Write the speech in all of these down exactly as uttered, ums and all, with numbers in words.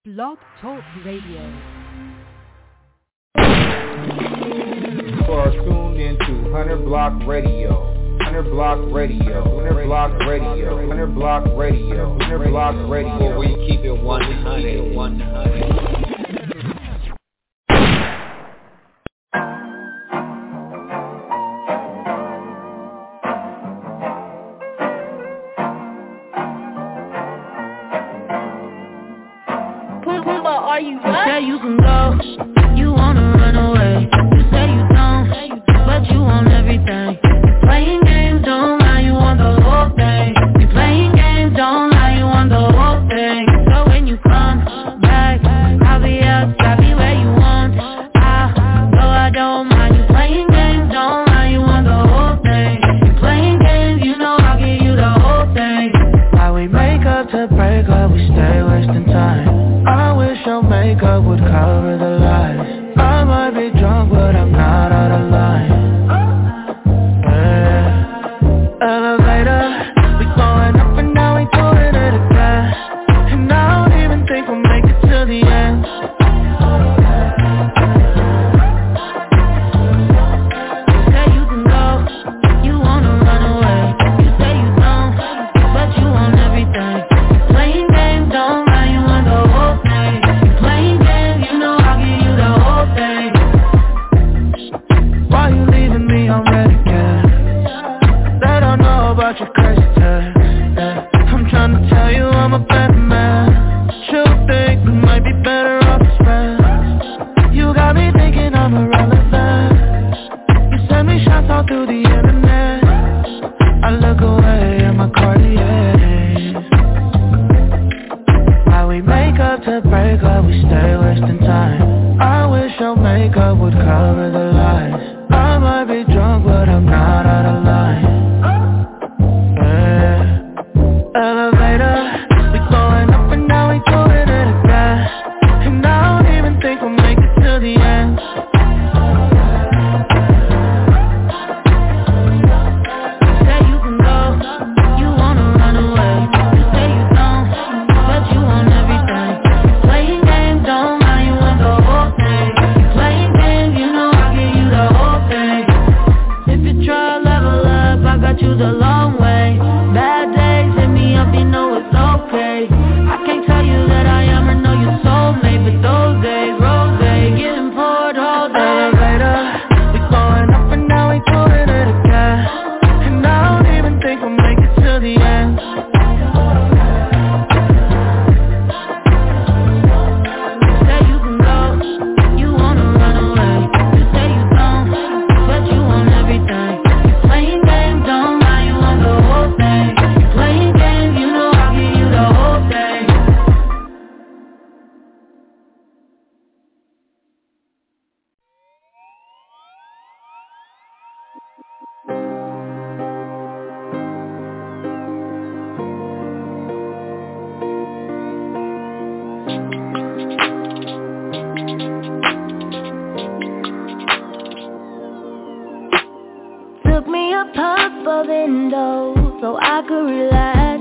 Blog Talk Radio. You are tuned into one hundred Block Radio. one hundred Block Radio. one hundred Block Radio. one hundred Block Radio. one hundred Block Radio. Where we keep it one hundred. one hundred. Are you what? You say you can go, you wanna run away. You say you don't, but you want everything. You playing games, don't lie, you want the whole thing. You playing games, don't lie, you want the whole thing. So when you come back, I'll be outside, be where you want. I, though I don't mind. You playing games, don't lie, you want the whole thing. You playing games, you know I'll give you the whole thing. Why we make up to break up, we stay wasting time. I wish your makeup would cover the lies. I might be drunk, but I'm not out of line. Yeah. Elevator, we going up and down, we going at a gas. And I don't even think we'll make it to the end. You say you can go, you wanna run away. You say you don't, but you want everything. Playing games, don't lie, you want the whole thing. Playing games, you know I'll give you the whole thing. Why you leaving me on red again? They don't know about your crazy text, yeah. I'm tryna tell you I'm a better man. You think we might be better off as friends. You got me thinking I'm irrelevant. You send me shots all through the internet. I look away at my Cartier. Why we make up to break up, we stay wasting time. I wish your makeup would cover the lies. I might be drunk, but I'm not out of line. Yeah. Elevator, we going up and down, we going at a gas. And I don't even think we'll make it to the end. You say you can go, you wanna run away. You say you don't, but you want everything. Playing games, don't lie, you want the whole thing. Playing games, you know I'll give you the whole thing. If you try to level up, I got you the long way. Bad days, hit me up, you know it's okay. I can't tell you that I am or know your soulmate, but those days, rose, getting poured all day. Elevator, we going up and down, we going at a gas. And I don't even think we'll make it to the end. You say you can go, you wanna run away. You say you don't, but you want everything. You playing games, don't lie, you want the whole thing. You playing games, you know I'll give you the whole thing. Took me a puff of Indo so I could relax.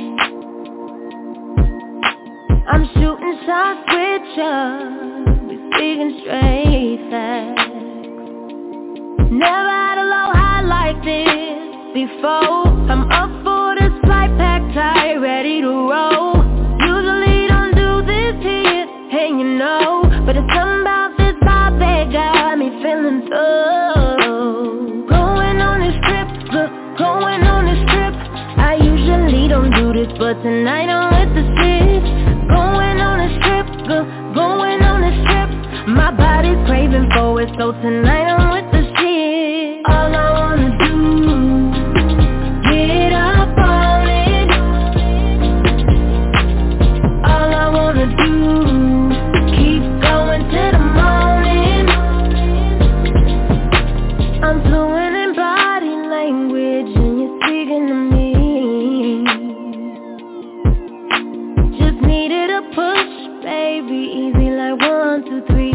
I'm shooting shots with ya, we speaking straight facts. Never had a low high like this before. I'm up for this flight, packed tight, ready to roll. Usually don't do this here, and you know, but it's something about this vibe that got me feeling so. Going on this trip, look, going on this trip. I usually don't do this, but tonight I'm with the sip. Going on this trip, look, going on this trip. My body's craving for it, so tonight I'm with the shit. All I wanna do, get up on it. All I wanna do, keep going till the morning. I'm fluent in body language and you're speaking to me. Just needed a push, baby, easy like one, two, three.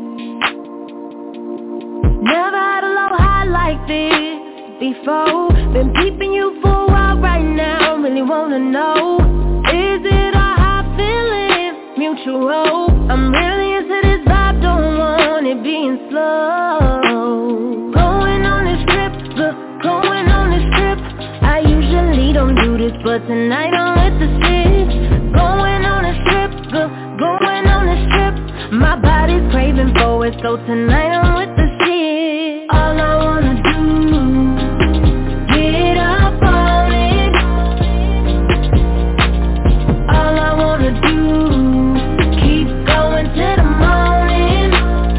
Never had a low high like this before. Been peeping you for a while right now, really wanna know, is it a high feeling? natural. I'm really into this vibe, don't want it being slow. Going on this trip, look, going on this trip. I usually don't do this, but tonight I'm with the six. Going on this trip, look, going on this trip. My body's craving for it, so tonight I'm with the six. All I wanna do, get up on it. All I wanna do, keep going to the morning.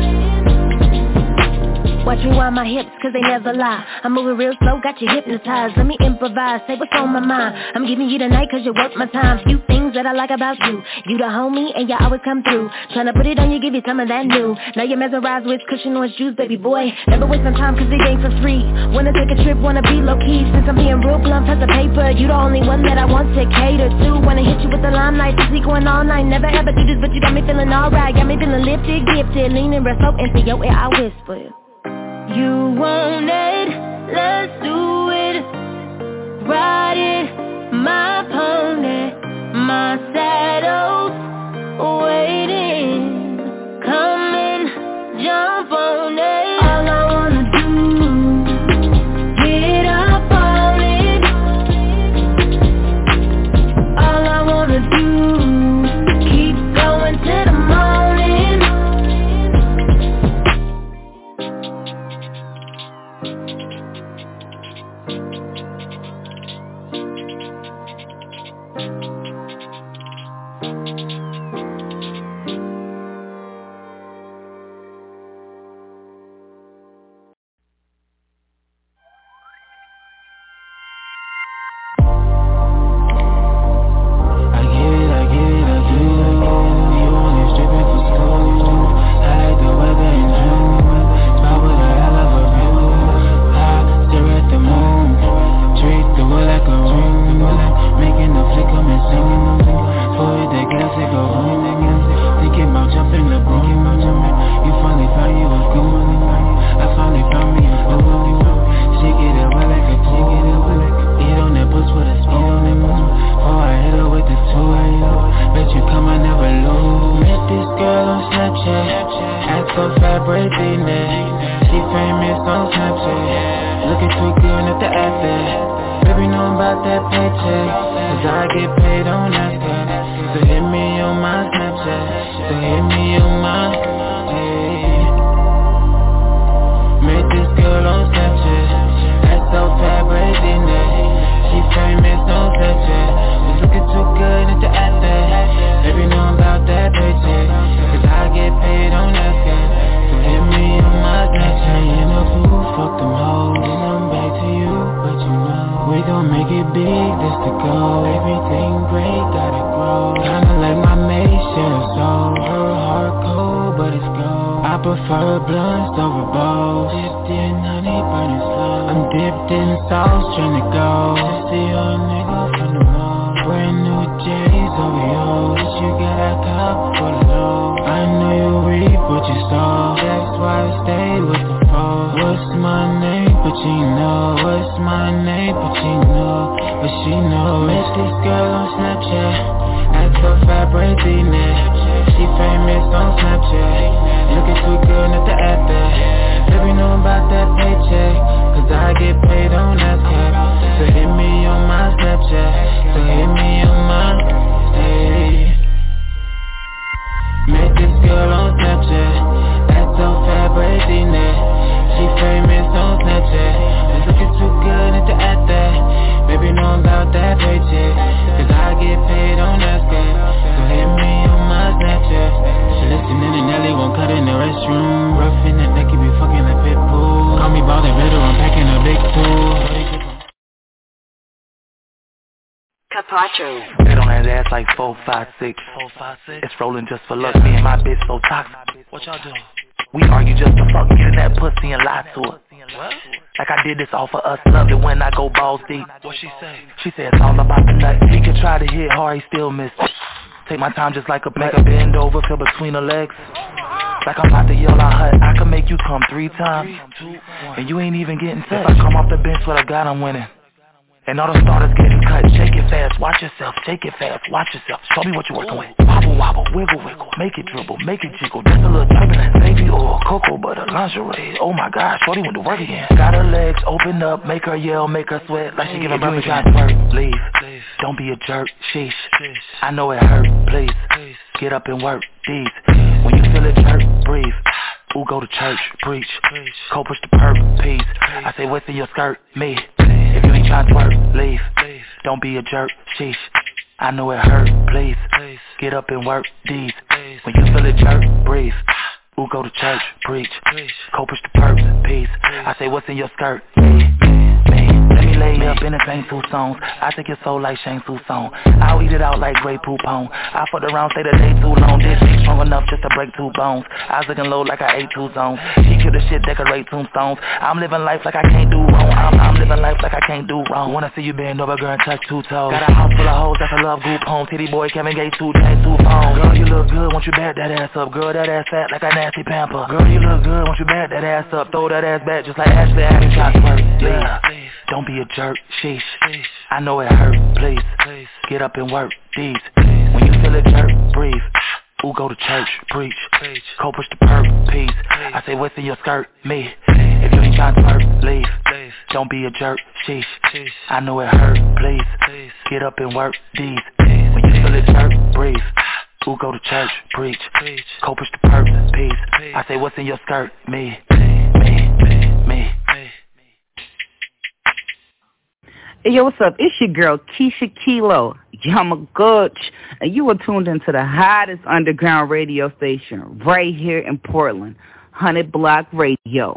Watch me wind my hips, cause they never lie. I'm moving real slow, got you hypnotized. Let me improvise, say what's on my mind. I'm giving you the night cause you're worth my time. Few things that I like about you. You the homie and you always come through. Tryna put it on you, give you some of that new. Now you're mesmerized with cushion orange juice, baby boy. Never waste some time cause it ain't for free. Wanna take a trip, wanna be low key. Since I'm being real blunt, plus the paper. You the only one that I want to cater to. Wanna hit you with the limelight, this week going all night. Never ever do this, but you got me feeling alright. Got me feeling lifted, gifted, leaning real slow into your ear, I whisper. You want it, let's do it. Ride it, my pony, my saddle's waiting. Come and jump on it. All I wanna do, get up on it. All I wanna do, keep going to the morning. Get on that ass like four, five, six. Four, five, six. It's rolling just for luck. Me and my bitch so toxic. What y'all doing? We argue just to fuck. Get in that pussy and lie to her. What? Like I did this all for us. Love it when I go balls deep. What she say? She said it's all about the nut. He could try to hit hard, he still miss. Take my time just like a make a bend over, feel between her legs. Like I'm about to yell out hut. I can make you come three times, and you ain't even getting touched. If I come off the bench, what I got, I'm winning. And all the starters getting cut. Shake it fast, watch yourself. Shake it fast, watch yourself. Show me what you're working with. Wobble, wobble, wiggle, wiggle. Make it dribble, make it jiggle. Just a little turbulence. Baby oil, cocoa butter, lingerie. Oh my gosh, shorty went to work again. Got her legs open up, make her yell, make her sweat like she giving birth again. Twerk, leave, don't be a jerk, sheesh. I know it hurt, please. Get up and work, these. When you feel it jerk, breathe. Ooh, go to church, preach. Cold push the perp, peace. I say what's in your skirt, me. If you ain't trying to twerk, leave. Don't be a jerk, sheesh. I know it hurt, please. Get up and work, these. When you feel it jerk, breathe. Ooh, go to church, preach. Cold push the perp, peace. I say what's in your skirt, me. Let me lay up in the same two songs. I take your soul like Shang Tsung song. I'll eat it out like Grey Poupon. I fucked around, stay the day too long. This shit strong enough just to break two bones. I was looking low like I ate two zones. She killed the shit, decorate tombstones. I'm living life like I can't do wrong. I'm, I'm living life like I can't do wrong. Wanna see you bend over, girl, and touch two toes. Got a house full of hoes, that's a love group home. Titty boy, Kevin Gates, two chains, two phones. Girl, you look good, won't you back that ass up? Girl, that ass fat like a nasty pamper. Girl, you look good, won't you back that ass up? Throw that ass back just like Ashley. I ain't trying to work, leave. Don't be a jerk, sheesh. I know it hurt, please. Get up and work, these. When you feel it jerk, breathe. Ooh, go to church, preach. Cold push the perp, peace. I say what's in your skirt, me. If you ain't trying to work, leave. Don't be a jerk, sheesh. I know it hurt, please. Get up and work, these. When you feel it jerk, breathe. Ooh, go to church, preach. Cold push the perp, peace. I say what's in your skirt, me. Me, me, me. Hey, yo, what's up? It's your girl, Keisha Kilo, Yamaguchi, and you are tuned into the hottest underground radio station right here in Portland, one hundred Block Radio.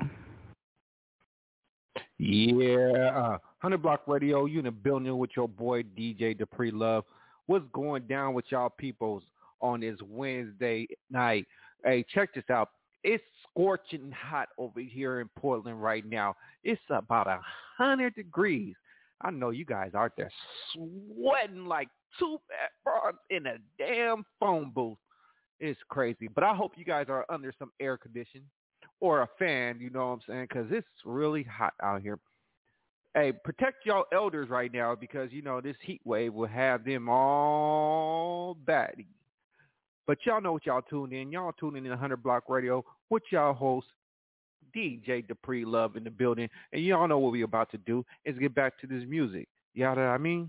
Yeah, uh, one hundred Block Radio, you in the building with your boy, D J Dupree Love. What's going down with y'all peoples on this Wednesday night? Hey, check this out. It's scorching hot over here in Portland right now. It's about one hundred degrees. I know you guys out there sweating like two fat in a damn phone booth. It's crazy. But I hope you guys are under some air conditioning or a fan, you know what I'm saying, because it's really hot out here. Hey, protect y'all elders right now because, you know, this heat wave will have them all batty. But y'all know what y'all tuned in. Y'all tuning in one hundred Block Radio with y'all host, D J Dupree Love in the building, and y'all know what we about to do is get back to this music. You know what I mean?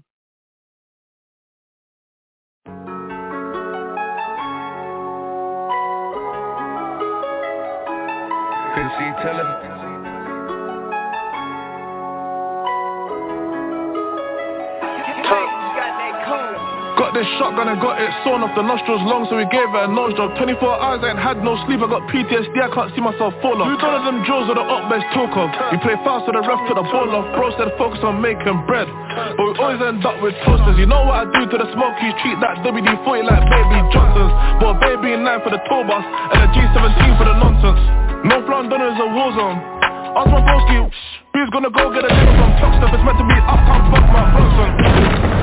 Quincy Teller. Got this shotgun and got it sewn off the nostrils long, so we gave it a nose job. twenty-four hours, I ain't had no sleep, I got P T S D, I can't see myself fall off. Who done of them drills or the up best talk of? We play fast so the ref took the ball off. Bro said focus on making bread, but we always end up with toasters. You know what I do to the smokies, treat that W D forty like Baby Johnson's. But Baby in nine for the tour bus, and a G seventeen for the nonsense. North London is a war zone. Ask my broski, who's gonna go get a dinner from Tuxtep? It's meant to be uptown, fuck my Bronson.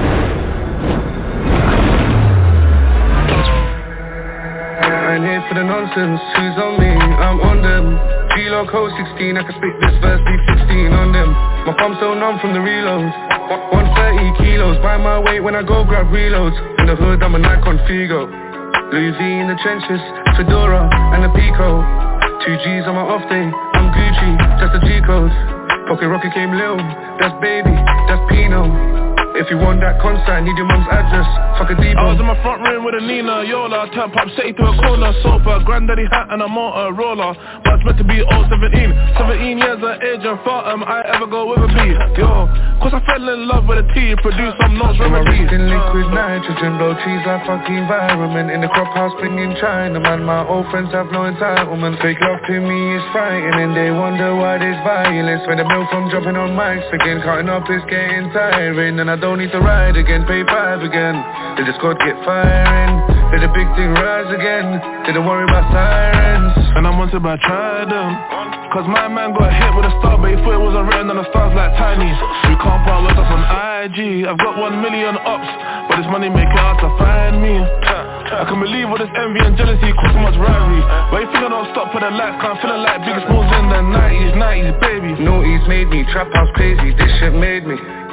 I ain't here for the nonsense, who's on me? I'm on them. G-Log code sixteen, I can spit this verse, beat sixteen on them. My thumb's so numb from the reloads. one thirty kilos, buy my weight when I go grab reloads. In the hood, I'm a Nikon Figo. Louis V in the trenches, Fedora and a Pico. Two G's on my off day, I'm Gucci, just a G-code. Pocket Rocket came little, that's Baby, that's Pino. If you want that concert, need your mum's address, fuck a depot. I was in my front room with a Nina Yola, turn pop city to a corner sofa, granddaddy hat and a Motorola. But it's meant to be oh seventeen, seventeen years of age and thought am I ever go with a beat, yo. Cause I fell in love with a T, produce some notes remedies. I'm in liquid nitrogen, blow trees like fucking environment. In the crop house, bringing China, man, my old friends have no entitlement. Fake love to me is frightening, they wonder why there's violence. When the milk from jumping on mics again, cutting up is getting tiring. And I don't need to ride again, pay five again. They just got get firing. Did the big thing rise again? Didn't worry about sirens. And I'm wanted by Trident, cause my man got hit with a star, but he thought it wasn't written on the stars like Tiny. We can't follow us on I G. I've got one million ops, but this money make it hard to find me. I can believe all this envy and jealousy cause so much rivalry. But you think I don't stop for the life, can't feeling like biggest moves in the nineties, nineties, baby. Noughties made me, trap house crazy, this shit made me.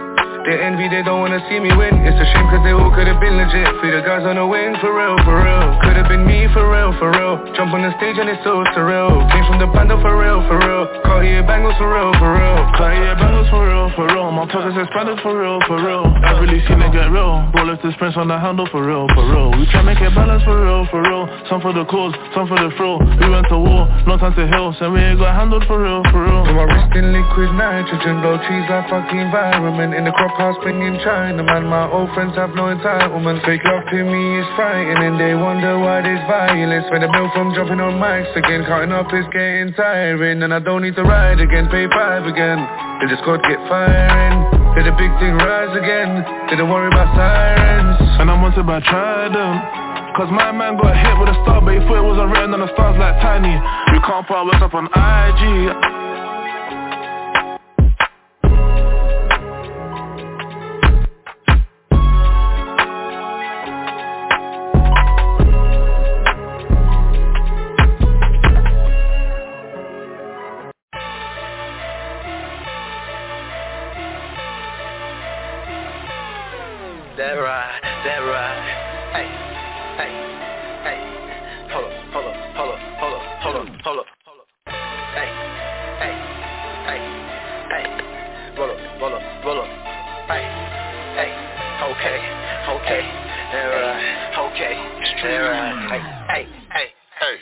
They envy, they don't wanna see me win. It's a shame cause they all could've been legit. Free the guys on the wing, for real, for real. Could've been me, for real, for real. Jump on the stage and it's so surreal. Came from the band, for real, for real. Cartier bangles, for real, for real. Cartier bangles, for real, for real. My pockets expanded, for real, for real. I've really seen it get real. Bro left his prints on the handle, for real, for real. We try make it balance, for real, for real. Some for the cause, some for the thrill. We went to war, no time to heal. So we ain't got handled, for real, for real. With my wrist in liquid nitrogen, blow trees like fucking environment. In the crop house, bringing China, man. My old friends have no entitlement. Fake love to me is frightening. They wonder why there's violence. When the bill from jumping on mics again, counting up is getting tiring. And I don't need to ride again, pay five again. They just got to get firing. Did the big thing rise again? Didn't worry about sirens. And I'm wanted by Trident. Cause my man got hit with a star, but he thought it wasn't written on the stars like Tiny. We can't put our words up on I G. That right, that right. Hey, hey, hey. Hold up, hold up, hold up, hold up, hold up, hold up, hold up. Hey, hey, hey, hey. Roll up, roll up, roll up. Hey, hey. Okay, okay. That right, okay. That right. Hey, hey, hey, hey.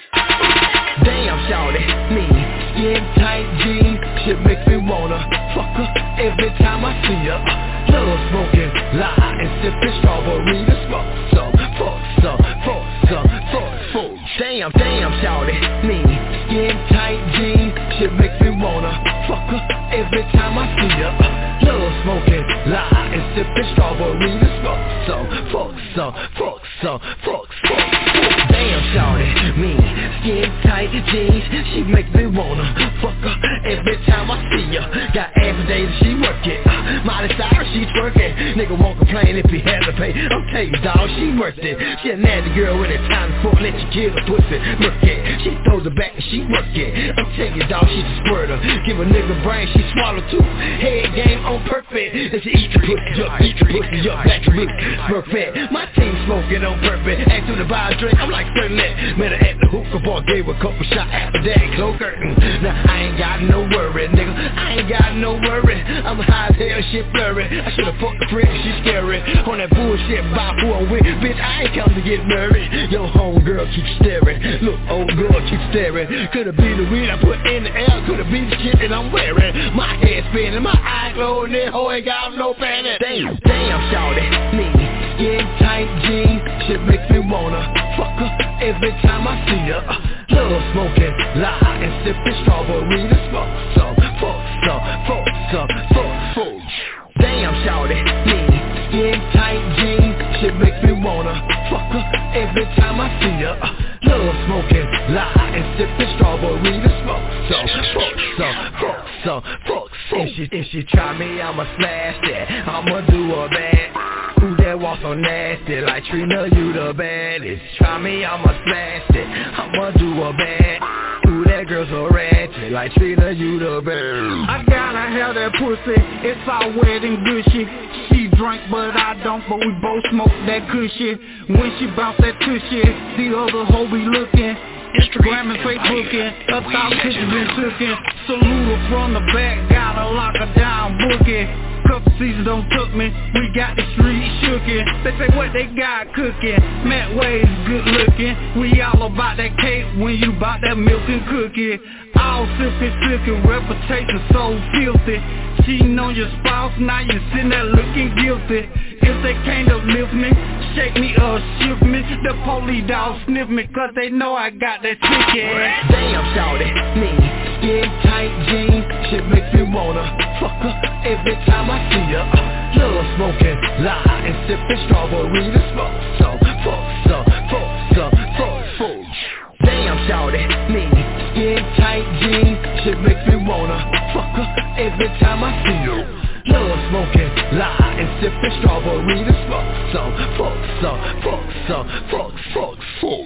Damn, shawty, me, skin tight jeans, shit makes me wanna fuck her every time I see her. Love smoking, lie, and sipping strawberry to smoke some, fuck some, fuck some, fuck, fuck. Damn, damn, shawty, me, skin tight jeans, shit makes me wanna fuck her every time I see her. Love smoking, lie, and sipping strawberry to smoke some, fuck some, fuck some, fuck, fuck, fuck. Damn, shawty, me, skin tight jeans, she makes me wanna fuck her every time I see her. Got every day that she work it, Miley Cyrus, she twerking. Nigga won't complain if he has to pay. I'm tell you, dawg, she worth it. She a nasty girl with a time for let you kill her pussy. Work it. She throws it back and she work it. I'm telling you, dawg, she's a squirter. Give a nigga brain, she swallow too. Head game on perfect. And she eat the pussy up, eat the pussy up, back to blue. Perfect. My team smoking on purpose. Asked her to buy a drink, I'm like, certain that. Met her at the hookah bar, gave her a couple shots after that. Close curtain. Now I ain't got no worry, nigga. I ain't got no worry. I'm high as hell, shit blurry. I should've fucked the friend, she's scary. On that bullshit about who I'm with. Bitch, I ain't come to get married. Yo, homegirl keep staring. Look, old girl keep staring. Could've been the weed I put in the air. Could've been the shit that I'm wearing. My head spinning, my eyes closed, and hoe ain't got no panic. Damn, damn, shawty, me, skin tight jeans. Shit makes me wanna fuck her every time I see her. Love smoking, lie, and sipping strawberry to smoke some, fuck some, fuck some, fuck, fuck. Damn, shawty, me, skin tight jeans. Shit makes me wanna fuck her every time I see her. Love smoking, lie, and sipping strawberry to smoke some, fuck some, fuck some, fuck some. If she, if she try me, I'ma smash that. I'ma do her bad. Who that walk so nasty? Like Trina, you the baddest. Try me, I'ma smash it. I'ma do her bad. Ooh, that girl so ratchet. Like Trina, you the best. I gotta have that pussy. It's all wet and gushy. She drink, but I don't. But we both smoke that cushy. When she bounce that tushy, the other hoe be looking. Instagram and Facebooking, a thousand pictures been tookin'. Salute her from the back, gotta lock her down, booking. Couple seasons don't took me, we got the street shookin'. They say what they got cooking, Matt Wade's good looking. We all about that cake when you bout that milk and cookie. All silky, silky, reputation so filthy. Cheating on your spouse, now you sitting there looking guilty. If they can't uplift me, shake me or shift me, the police dogs sniff me, cause they know I got that ticket. Damn, shawty, me, skin tight jeans. Shit makes me wanna fuck her every time I see her. Love smoking, lie, and sipping strawberry to smoke some, fuck some, fuck some, fuck, fuck. Damn, shawty, me, skin tight jeans. Shit makes me wanna fuck her every time I see her. Love smoking, lie, and sipping strawberry to smoke some, fuck some, fuck some, fuck, fuck,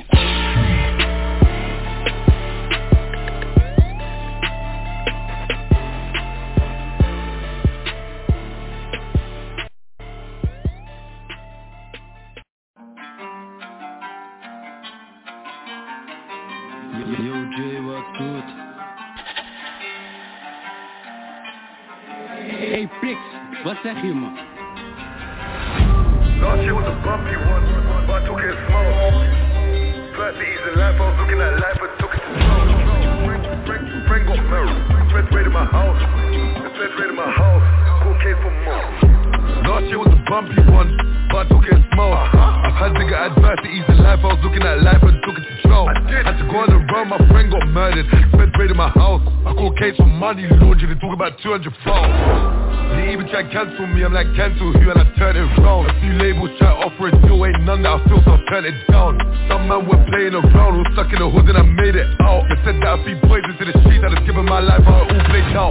fuck. Yo Jay, was gut? Hey Flix, was zeg je man? Last year was a bumpy one, but I took it small. Tried to ease the life, I was looking at life and took it to slow. Friend got married, friends raided my house. The friends raided my house, cocaine for more. Last year was a bumpy one, but I took it small. I've had bigger advice to ease the life, I was looking at life and took it to slow. Had to go on the road, my friend got murdered. Friends raided my house, I called case for money laundering, they talk about two hundred phones. They even try to cancel me, I'm like cancel you and I turn it round. A few labels try to offer it, still ain't none that I feel, so I turn it down. Some man were playing around, was stuck in the hood and I made it out. They said that I feed poison to the streets, I just given my life how it all played out.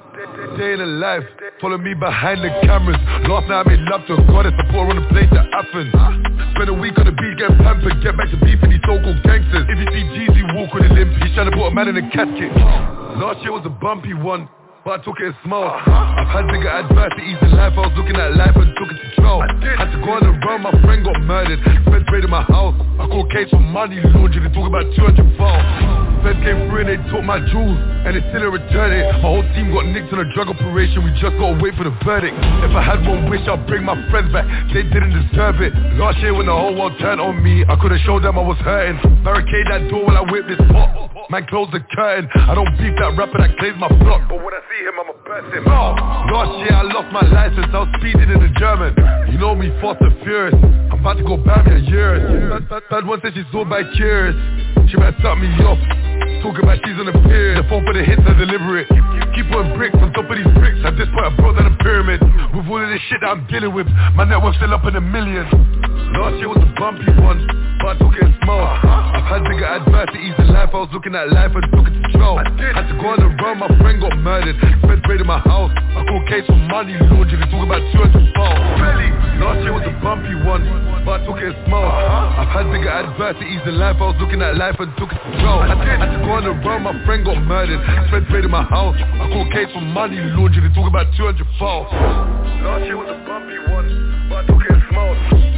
Day in the life, follow me behind the cameras. Last night I made love to a goddess, I put her on the plane to Athens. Spend a week on the beach, get pampered, get back to beefing these so-called gangsters. If you see Jeezy walk with a limp, he's trying to put a man in a casket. Last year was a bumpy one, but I took it small. I've had bigger advice to ease the life, I was looking at life and took it to trial. Had to go on the road, my friend got murdered. Friends raided my house, I called case for money laundering, they talk about two hundred phones. Feds came through and they took my jewels, and they still didn't return it. My whole team got nicked on a drug operation, we just gotta wait for the verdict. If I had one wish, I'd bring my friends back, they didn't deserve it. Last year when the whole world turned on me, I could've showed them I was hurting. Barricade that door while I whip this pot, man close the curtain. I don't beef that rapper that claims my block, but when I see him I'ma burst him. Oh, last year I lost my license, I was speeding in the German. You know me, fast and furious, I'm about to go bad me a years. Bad, bad, bad one said she's so by curious, she might suck me off. Talking about she's on the pier, the phone for the hits I deliver it. Keep, keep, keep on bricks on top of these bricks. At this point I brought down a pyramid. With all of this shit that I'm dealing with, my network's still up in the millions. Last year was a bumpy one, but I took it small. I've had bigger advice to ease the life, I was looking at life and took it to trial. Had to go on the road, my friend got murdered. Friends raided my house, I called case for money laundering, they talk about two hundred phones. Last year was a bumpy one, but I took it small. I've had bigger advice to ease the life, I was looking at life and took it to trial. Had to go on the road, my friend got murdered. Friends raided my house, I called case for money laundering, they talk about two hundred phones. Last year was a bumpy one, but I took it small.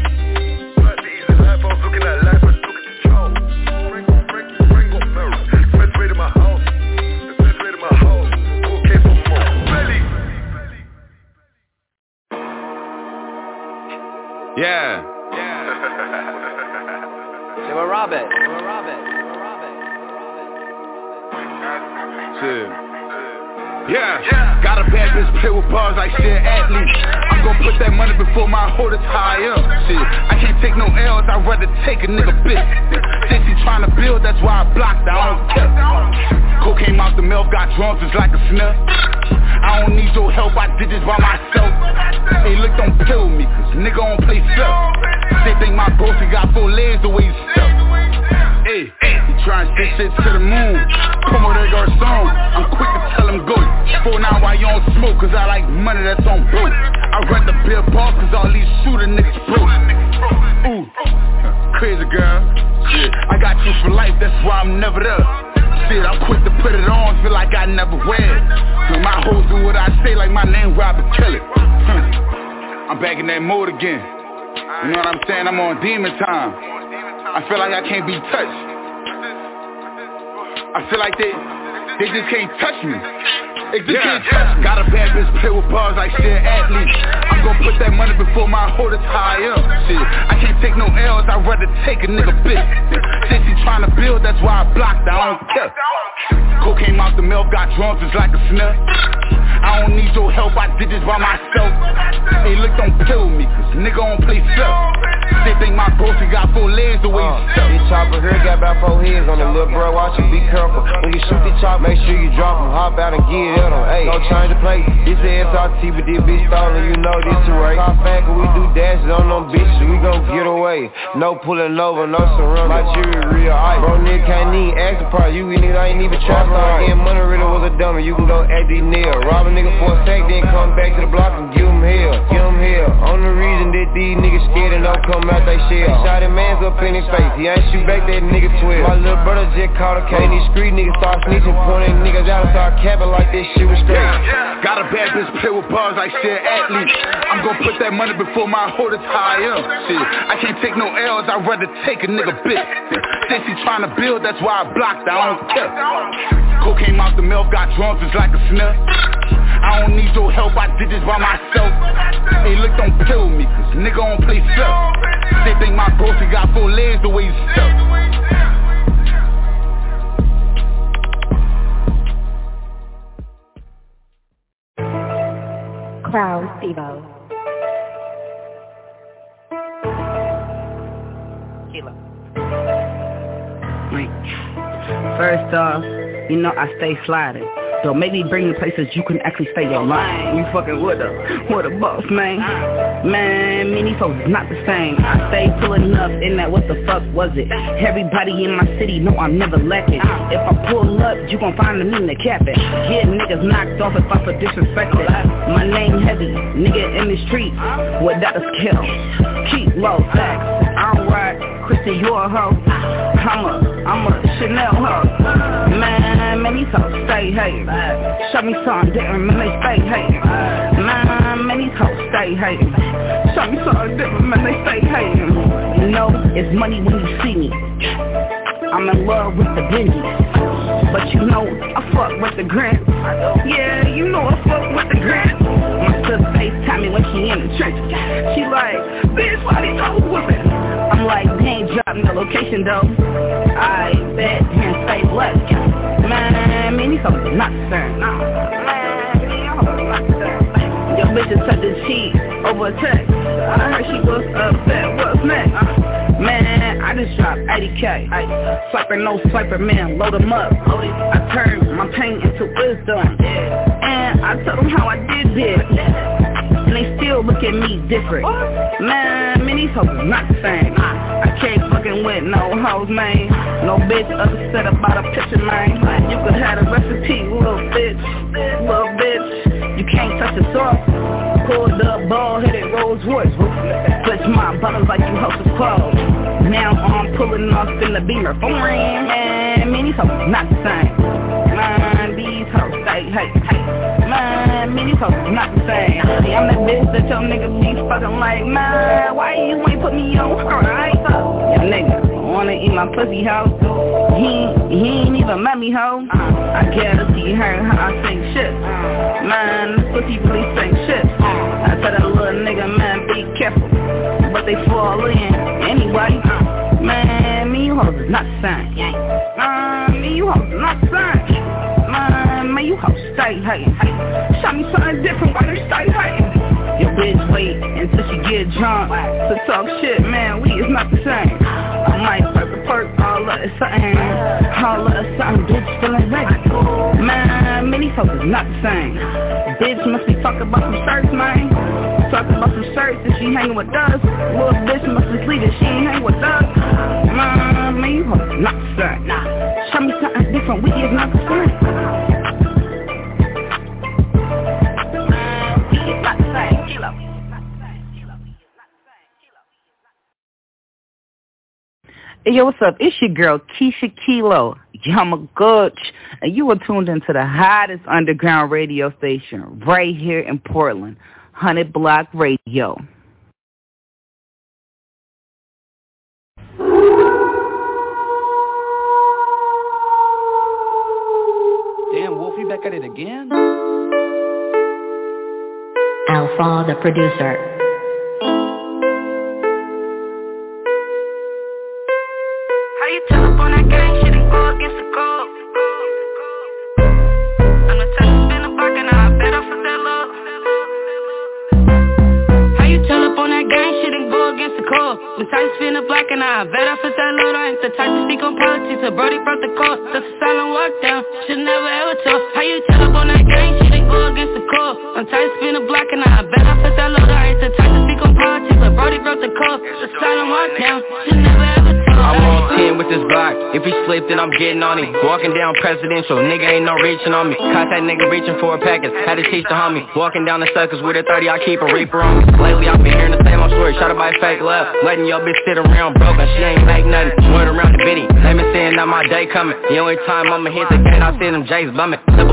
Tried to ease the life, I was looking at life and took it to trial. Friend, friend, friend got murdered. Friends raided my house, friends raided my house, called case for more. Belly. Yeah. Yeah. Say, well, Robert. Well, Robert. Yeah, yeah, got a bad bitch play with bars like she an athlete. I'm gon' put that money before my hold it high up. Shit, I can't take no L's, I'd rather take a nigga bitch. Since he tryna build, that's why I blocked, I don't care. Cocaine out the milk, got drunk just like a snuff. I don't need your help, I did this by myself. Hey, look, don't kill me, cause nigga don't play stuff. They think my boss, he got four legs the way he's stuck. Hey, he tryna stick shit to the moon. Come on, that song. I'm quick to tell him go. For now, why you don't smoke? Cause I like money that's on broke. I rent the beer bar cause all these shooter niggas broke. Ooh, crazy girl. Shit, I got you for life, that's why I'm never there. Shit, I'm quick to put it on, feel like I never wear it. When my hoes do what I say, like my name Robert Kelly. I'm back in that mode again. You know what I'm saying? I'm on demon time. I feel like I can't be touched. I feel like they, they just can't touch me. They just yeah, can't touch me. Got a bad bitch play with bars like she an athlete. I'm gon' put that money before my hold it high up. Shit, I can't take no L's, I'd rather take a nigga bitch. Since he tryna build, that's why I blocked, I don't care. Cocaine out the milk, got drunk just like a snuff. I don't need your help, I did this by myself. Hey, look, don't kill me, cause nigga don't play stuff. They think my boss, he got four legs the way he's stuck. This chopper here got about four heads on it, little bro, watch you, be careful. When you shoot the chop, make sure you drop him, hop out and get it on. Hey, don't change the plate. This is S R T, but this bitch stolen, you know this is right. Car fast, we do dashes on them bitches, we gon' get away. No pulling over, no surrender. My jury real ice. Bro, nigga can't even ask the part, you nigga ain't even try to get money, really was a dummy, you can go act these niggas. Rob a nigga for a sec, then come back to the block and give him hell. Give him hell. Only reason that these niggas scared and don't come out they shell. Shot him mans up in his face, he ain't shoot back that nigga twelve. My little brother just caught a case. These street niggas start snitching, pointing niggas out and start capping like this shit was straight. Yeah, yeah. Got a bad bitch play with bars like she an athlete. I'm gon' put that money before my hold it high up. Shit, I can't take no L's, I'd rather take a nigga bitch. Since he tryna build, that's why I blocked, gangsta, I don't care. Cocaine out the milk, got drunk just like a snuff. I don't need your help, I did this by myself. Hey, look, don't kill me, cause nigga don't play self. They think my ghost, he got four legs the way he's stuck. Crown Steve-O. First off, you know I stay sliding. So maybe bring you places you can actually stay your line. You fucking with a, with a boss, man. Man, many folks is not the same. I stay pulling up in that what the fuck was it? Everybody in my city know I'm never lacking. If I pull up, you gon' find me in the cabin. Get niggas knocked off if I for disrespected. My name heavy, nigga in the street without a skill. Keep low facts. I don't ride Christian, you a hoe. I'm a, I'm a Chanel hoe. Man, man, these hoes stay hating. Show me something different, man, they stay hating. Man, man, these hoes stay hating. Show me something different, man, they stay hating. You know, it's money when you see me. I'm in love with the Benjis. But you know, I fuck with the grants. Yeah, you know I fuck with the grants. My sister FaceTime me when she in the church. She like, bitch, why these hoes whipping? I'm like, they ain't dropping the location though. I bet and stay blessed. Man, man, these hoes is not the same. Man, these hoes is not the same. Your bitch just touched the cheek over a text. I heard she was upset, what's next? Man, I just dropped eighty K. Swiper, no swiper, man, load them up. I turned my pain into wisdom. And I told them how I did this. And they still look at me different. Man, man, these hoes is not the same. I can't fucking with no hoes, man. No bitch upset about a picture, man. You could have a recipe, little bitch, little bitch. You can't touch the sauce. Pulled up, ball-headed Rolls Royce. Touch my buttons like you host a clothes. Now I'm pulling off in the Beamer. Man, man, these hoes is not the same. Man, these hoes stay, hey, hey. Man, man, these hoes is not the same. See, I'm that bitch that your nigga be fucking like, man, why you ain't put me on? Alright, yeah, nigga, wanna eat my pussy, hoe? He, he ain't even met me, hoe. I gotta see her how I sing shit. Man, this pussy really sing shit. I tell that little nigga, man, be careful. But they fall in anyway. Man, me, you hoes is not the same. Man, me, you hoes is not the same. Man, me, you hoes stay hating. Show me something different while they stay hating. Your bitch wait until she get drunk to talk shit, man, we is not the same. I might perk a perk, all of it something. All of it something, bitch feeling ready. Man, many folks is not the same. Bitch must be talking about some shirts, man. Talking about some shirts and she hanging with us. Little bitch must be sleeping, she ain't hanging with us. Man, man, you hoes not the same. Show me something different, we is not the same. Man, we is not the same. Hey, yo, what's up? It's your girl, Keisha Kilo, Yamaguchi, and you are tuned into the hottest underground radio station right here in Portland, one hundred Block Radio. Damn, Wolfie back at it again? Alpha, the producer. When tight spin the block and I bet I fit that load. I ain't the type to speak on politics, so Brody brought the call. That's a silent walk down, should never ever talk. How you tell up on that gang shit and go against the call? When tight spin the block and I bet I fit that load. I ain't the type to speak on politics, so Brody brought the call. That's a silent walk down, should never ever talk. I'm on ten with this block, if he slipped then I'm getting on him. Walking down presidential, nigga ain't no reaching on me. Caught that nigga reaching for a package, had to teach the homie. Walking down the suckers with a thirty, I keep a reaper on me. Lately I've been hearing the same old story, shot by fake love. Letting your bitch sit around broken, she ain't make nothing. Word around the bitty, let me saying that my day coming. The only time I'ma hit the gate, I see them J's bumming. Simple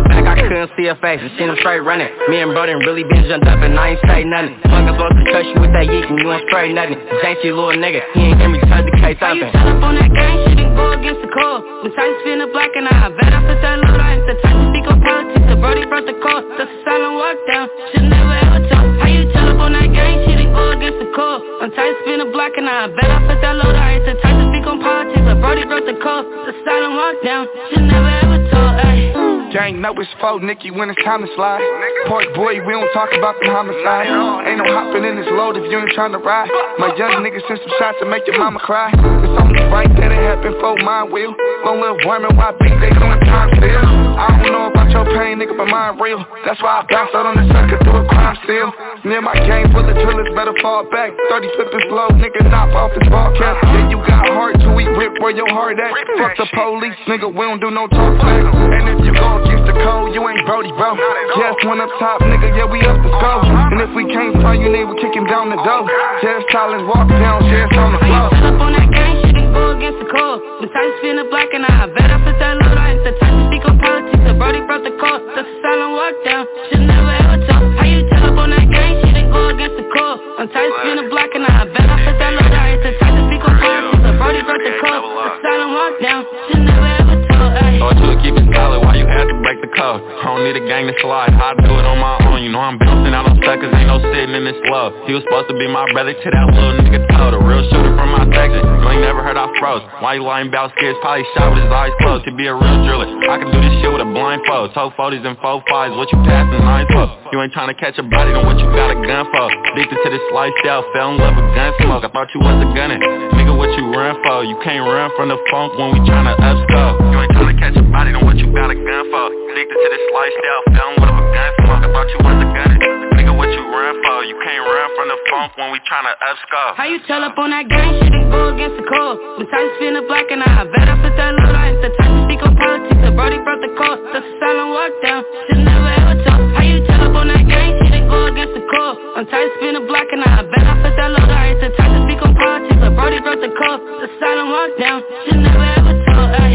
back, I couldn't see her face. And seen him straight running. Me and bro didn't really been jumped up and I ain't say nothing. Fucking supposed to cut you with that yeet and you ain't spray nothing. Janky little nigga, he ain't hear me touch the case up. How you tell up on that gang shit and go against the code? When tight spin the black and I bet I put that load. I ain't the type to speak on politics. The Brody brought the call. That's a silent walk down. Should never ever talk. How you tell up on that gang shit and go against the code? When tight spin the black and I bet I put that load. I ain't the type to speak on politics. The Brody brought the call. That's a silent walk down. Should never ever talk. Ay. Gang know it's foe, Nicky, when it's time to slide. Park boy, we don't talk about the homicide. Ain't no hopping in this load if you ain't trying to ride. My young niggas send some shots to make your mama cry. It's only right that it happened for my will. Long little woman, why beat they doing time still? I don't know about your pain, nigga, but mine real. That's why I bounce out on the sucker, do a crime still. Near my game full of drillers, better fall back. thirty flipping slow, nigga, knock off his ball cap. Yeah, you got heart till we rip where your heart at. Fuck the police, nigga, we don't do no talk flex. And if you go against the code, you ain't Brody, bro. Yes, one up top, nigga, yeah, we up to go. And if we can't find you, nigga, we kicking down the door. Yes, silent walk down, yes, on the floor. Up on that gang shit and go against the code. When tight spin the black and I bet I put that load. I ain't the type to speak on politics. The Brody brought the call. That's a silent walk down. Should never ever talk. How you tell up on that gang shit and go against the code? When tight spin the black and I bet I put that load. I ain't the type to speak on politics. The Brody brought the call. That's a silent walk down. Should never ever talk. Ay. Thought you would keep it solid while you had to break the code. I don't need a gang to slide, I do it on my own. You know I'm bouncing out on suckers, ain't no sitting in this love. He was supposed to be my brother to that little nigga toe. The real shooter from my section, you ain't never heard I froze. Why you lying about scares? Probably shot with his eyes closed. To be a real driller, I can do this shit with a blindfold. Toe forties and four fives, what you passing nine for? You ain't trying to catch a body, then what you got a gun for? Addicted to this lifestyle, fell in love with gun smoke. I thought you was a gunner, nigga, what you run for? You can't run from the funk when we tryna upscale. You ain't trying to catch a body, then what you got a gun for? Addicted to this lifestyle, fell in love with gun smoke. I thought you was a gunner, nigga, what you run for? You can't run from the funk when we tryna upscale. How you tell up on that gang shit and go against the code? When tight spin the black and I bet I put that load. I ain't the type to speak on politics. The Brody brought the call. That's a silent walk down. Should never ever talk. How you tell up on that gang shit and go against the code? When tight spin the black and I bet I put that load. I ain't the type to speak on politics. The Brody brought the call. That's a silent walk down. Should never ever talk. Ay.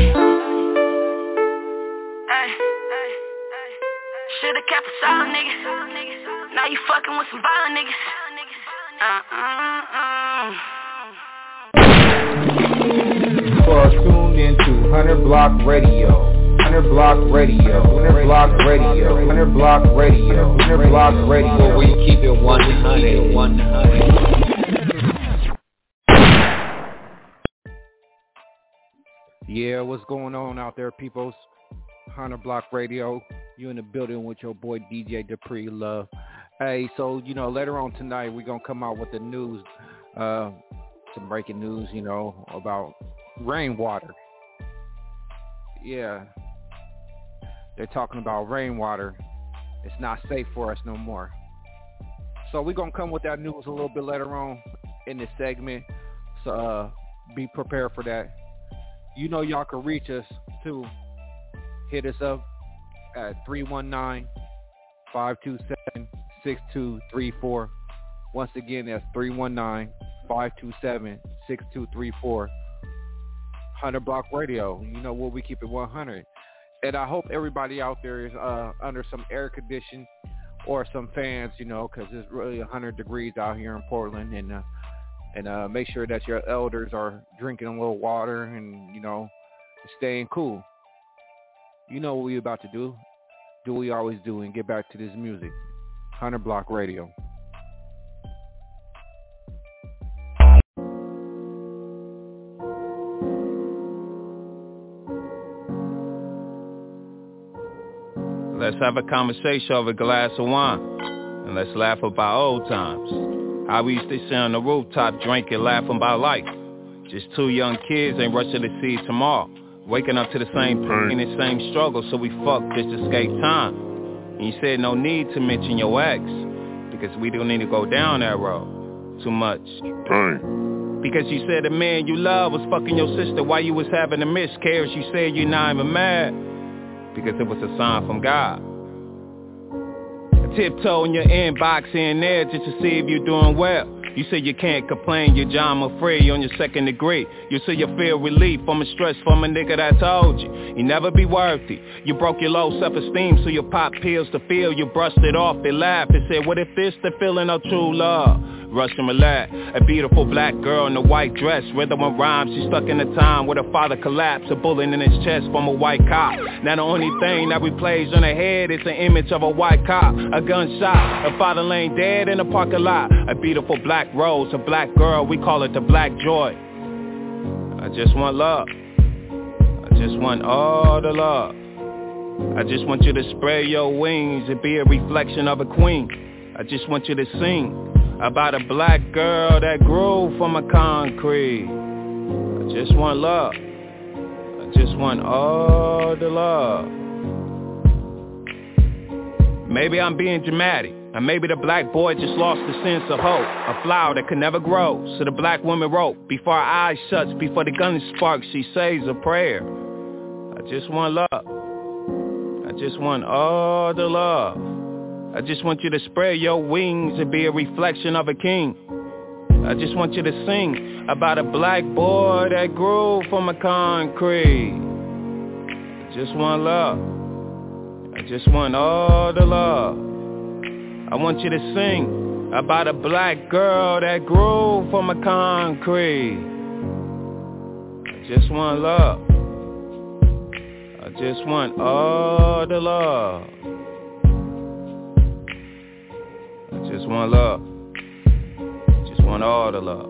Ay. Shoulda kept a solid nigga. Now you fucking with some violent niggas. Uh-uh-uh. You are tuned into one hundred Block Radio. one hundred Block Radio. one hundred Block Radio. one hundred Block Radio. one hundred Block Radio. Where we keep it one hundred. one hundred. Yeah, what's going on out there, peoples? one hundred Block Radio. You in the building with your boy D J Dupree Love. Hey, so, you know, later on tonight, we're going to come out with the news, uh, some breaking news, you know, about rainwater. Yeah. They're talking about rainwater. It's not safe for us no more. So we're going to come with that news a little bit later on in this segment. So uh, be prepared for that. You know y'all can reach us, too. Hit us up at three one nine, five two seven, six two three four. Once again, that's three one nine, five two seven, six two three four. one hundred Block Radio. You know where we keep it one hundred. And I hope everybody out there is uh, under some air conditioning or some fans, you know, because it's really one hundred degrees out here in Portland. And uh, and uh, make sure that your elders are drinking a little water and, you know, staying cool. You know what we about to do. Do what we always do and get back to this music. one hundred Block Radio. Let's have a conversation over a glass of wine, and let's laugh about old times. How we used to sit on the rooftop drinking, laughing about life. Just two young kids ain't rushing to see tomorrow. Waking up to the same pain and same struggle, so we fuck just to escape time. And you said no need to mention your ex, because we don't need to go down that road too much. Pain. Because you said the man you love was fucking your sister while you was having a miscarriage. You said you're not even mad, because it was a sign from God. A tiptoe in your inbox in there just to see if you're doing well. You say you can't complain, your John free on your second degree. You say you feel relief from a stress from a nigga that told you you never be worthy. You broke your low self-esteem, so you pop pills to feel. You brushed it off, they laughed and said, what if this the feeling of true love? Rush and relax. A beautiful black girl in a white dress, rhythm and rhymes. She stuck in a time where her father collapsed, a bullet in his chest from a white cop. Now the only thing that replays on her head is an image of a white cop, a gunshot, her father laying dead in a parking lot. A beautiful black rose, a black girl, we call it the black joy. I just want love. I just want all the love. I just want you to spread your wings and be a reflection of a queen. I just want you to sing about a black girl that grew from a concrete. I just want love. I just want all the love. Maybe I'm being dramatic, or maybe the black boy just lost the sense of hope. A flower that could never grow, so the black woman wrote, before her eyes shuts, before the gun sparks, she says a prayer. I just want love. I just want all the love. I just want you to spread your wings and be a reflection of a king. I just want you to sing about a black boy that grew from a concrete. I just want love. I just want all the love. I want you to sing about a black girl that grew from a concrete. I just want love. I just want all the love. Just want love. Just want all the love.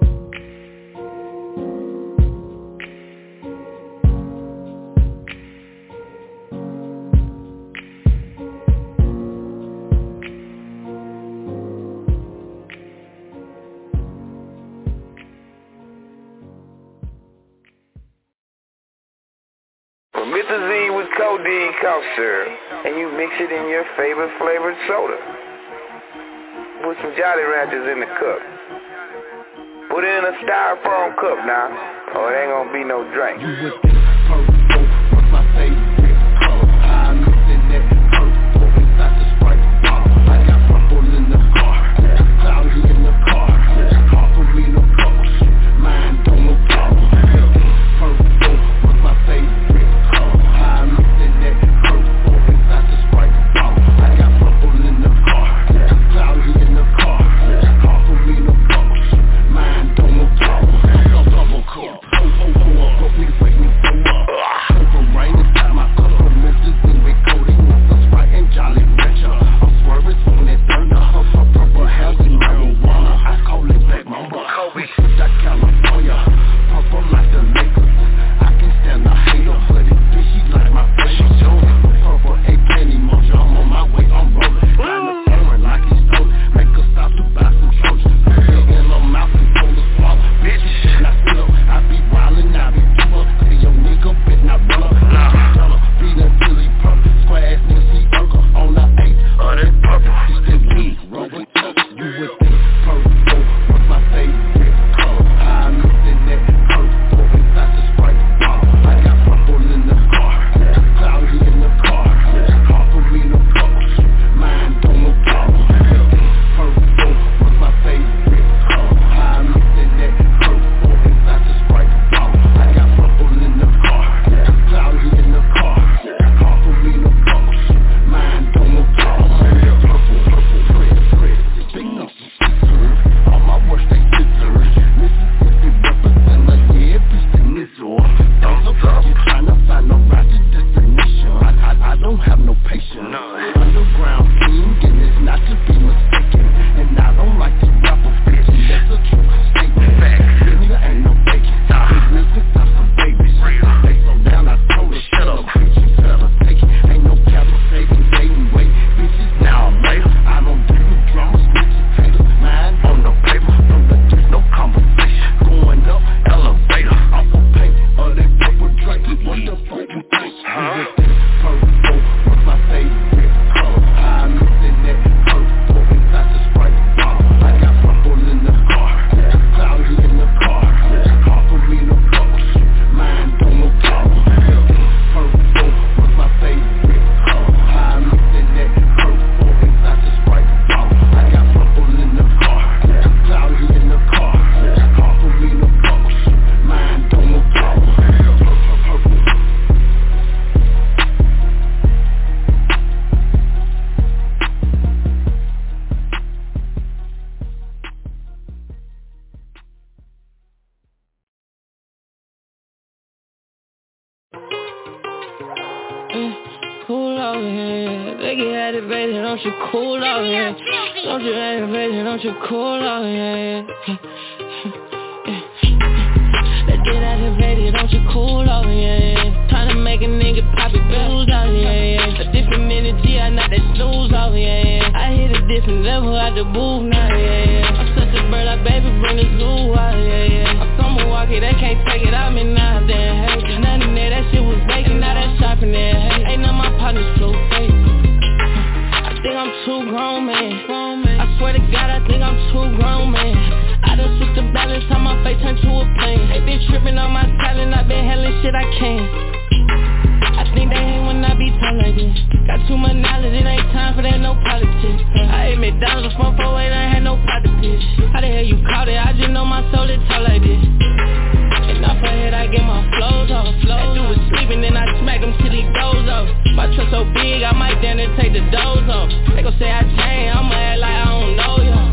Promethazine with codeine cough syrup, and you mix it in your favorite flavored soda. Put some Jolly Ranchers in the cup. Put it in a styrofoam cup now, or it ain't gonna be no drink. You with this purple, what's my favorite color? I looked in that purple inside the Sprite bottle. I got purple in the car, cloudy in the car. Car for me no bubbles, mine don't no problem. Purple, what's my favorite color? I looked in that purple inside the Sprite bottle. I got purple in the car, cloudy in the car. Car for me no bubbles, mine don't no problem. Double cup, oh oh oh, broke me, break me, off, yeah. They get aggravated, don't you cool off, yeah. Don't you aggravated, don't you cool off, yeah. They get aggravated, don't you cool off, yeah. Tryna make a nigga pop it blues off, yeah. A different energy, I knock that snooze off, yeah. I hit a different level out the booth now, yeah. I'm such a bird, like baby, bring the zoo out, yeah. I'm some Milwaukee, they can't take it out me now, then, hey. Nothing there, that shit was baking, now that shopping there, hey. Ain't none of my partners flew fake. I think I'm too grown, man. I swear to God, I think I'm too grown, man. I done switched the balance, how my face turned to a plane. They been tripping on my talent, I been helling shit I can't. I think they hate when I be talk like this. Got too much knowledge, it ain't time for that, no politics. I ate McDonald's, phone for eight, I ain't had no pot to pitch. How the hell you caught it? I just know my soul, it talk like this. And off her head, I get my flows off. That dude was sleeping, then I smack him till he goes off. My truck so big, I might down there take the doors off. They gon' say I changed, I'ma act like I don't know y'all.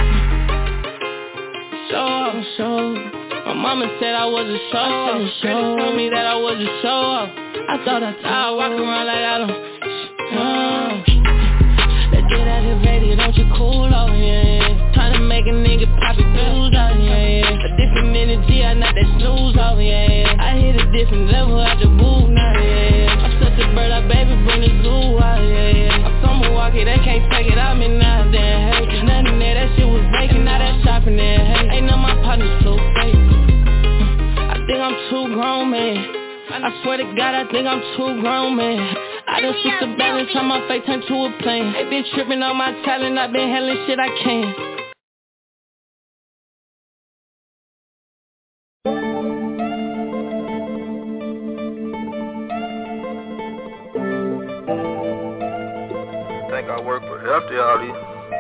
Show off, show. My mama said I was a show off. Credit told me that I was a show off. I thought I thought walk around like I don't uh. Let's get aggravated, don't you cool off, yeah. Tryna make a nigga pop it blues off, yeah. A different energy, I knock that snooze off, yeah. I hit a different level out the booth now, yeah. I'm such a bird, like baby, bring the zoo out, yeah. I'm some Milwaukee, they can't take it out me now, then, hey. Nothing there, that shit was baking, now that shopping there, hey. Ain't none of my partners flew fake. I think I'm too grown, man. I swear to God, I think I'm too grown, man. I done switched the balance, how my face turned to a plane. They been tripping on my talent, I been helling shit I can't. Think I work for Hefty, all these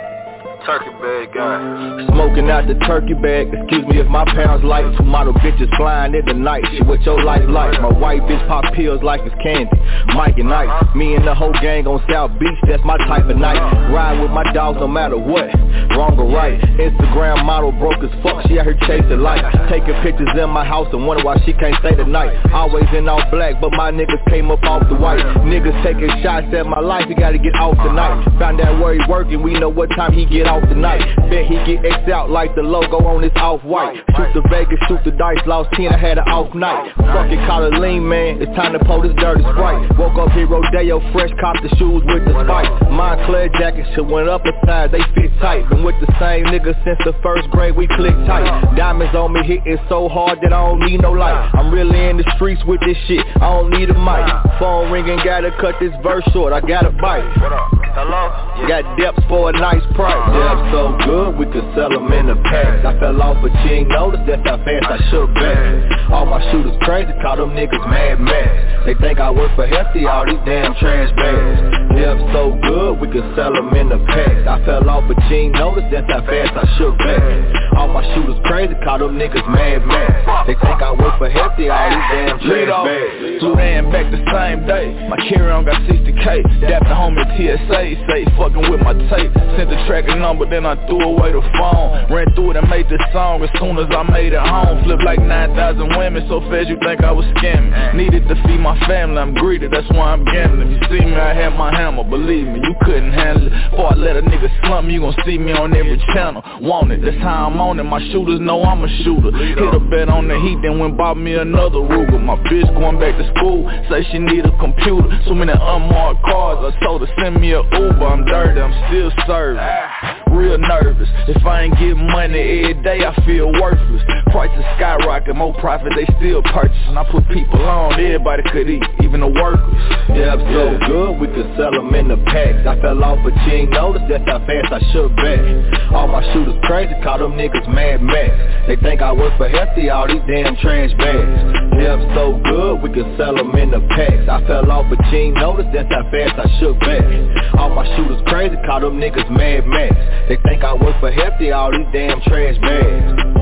turkey bag guy. Smoking out the turkey bag, excuse me if my pounds light. Two model bitches flying in the night, shit what your life like. My white bitch pop pills like it's candy, Mike and Ike. Me and the whole gang on South Beach, that's my type of night. Ride with my dogs no matter what, wrong or right. Instagram model broke as fuck, she out here chasing light. Taking pictures in my house and wonder why she can't stay the night. Always in all black, but my niggas came up off the white. Niggas taking shots at my life, he gotta get off tonight. Found out where he working, we know what time he get off tonight. Bet he get X out like the logo on his off-white. Shoot the Vegas, shoot the dice, lost ten, I had an off night. Fuck it, call a lean man, it's time to pull this dirty Sprite. Woke up here, Rodeo, fresh, cop the shoes with the spike. Montclair jackets, shit went up a size, they fit tight. Been with the same nigga since the first grade, we click tight. Diamonds on me hitting so hard that I don't need no light. I'm really in the streets with this shit, I don't need a mic. Phone ringing, gotta cut this verse short, I gotta bite. What up? Hello? Got depths for a nice price. Depths so good, we could sell them in the packs. I fell off, but you ain't noticed, that's how fast I shook back. All my shooters crazy, call them niggas mad mad. They think I work for Hefty, all these damn trash bags. Depths so good, we could sell them in the packs. I fell off, but you ain't noticed, that's how fast I shook back. All my shooters crazy, call them niggas mad mad. They think I work for Hefty, all these damn trash bags. Flew in back the same day, my carry-on got sixty K. Dapped the homie T S A, say fucking with my tape. Sent the tracking number, then I threw away the phone. Ran through it and made this song as soon as I made it home. Flipped like nine thousand women, so fast you think I was scamming. Needed to feed my family, I'm greedy, that's why I'm gambling. If you see me, I had my hammer, believe me, you couldn't handle it. Before I let a nigga slump me, you gon' see me on every channel. Want it, that's how I'm on it, my shooters know I'm a shooter. Hit a bet on the heat, then went bought me another Ruger. My bitch going back to school, say she need a computer. So many unmarked cars, I told her send me a Uber. I'm dirty, I'm still serving, real nervous. If I ain't getting money every day, I feel worthless. Prices skyrocket, more profit, they still purchasing. I put people on, everybody could eat, even the workers. Yeah, I'm so good, we could sell them in the packs. I fell off, but you ain't noticed, that's how fast I shook back. All my shooters crazy, call them niggas mad mad. They think I work for Hefty, all these damn trash bags. Yeah, I'm so good, we could sell them in the packs. I fell off, but you ain't noticed, that's how fast I shook back. All my shooters crazy, call them niggas mad mad. They think I work for Hefty, all these damn trash bags.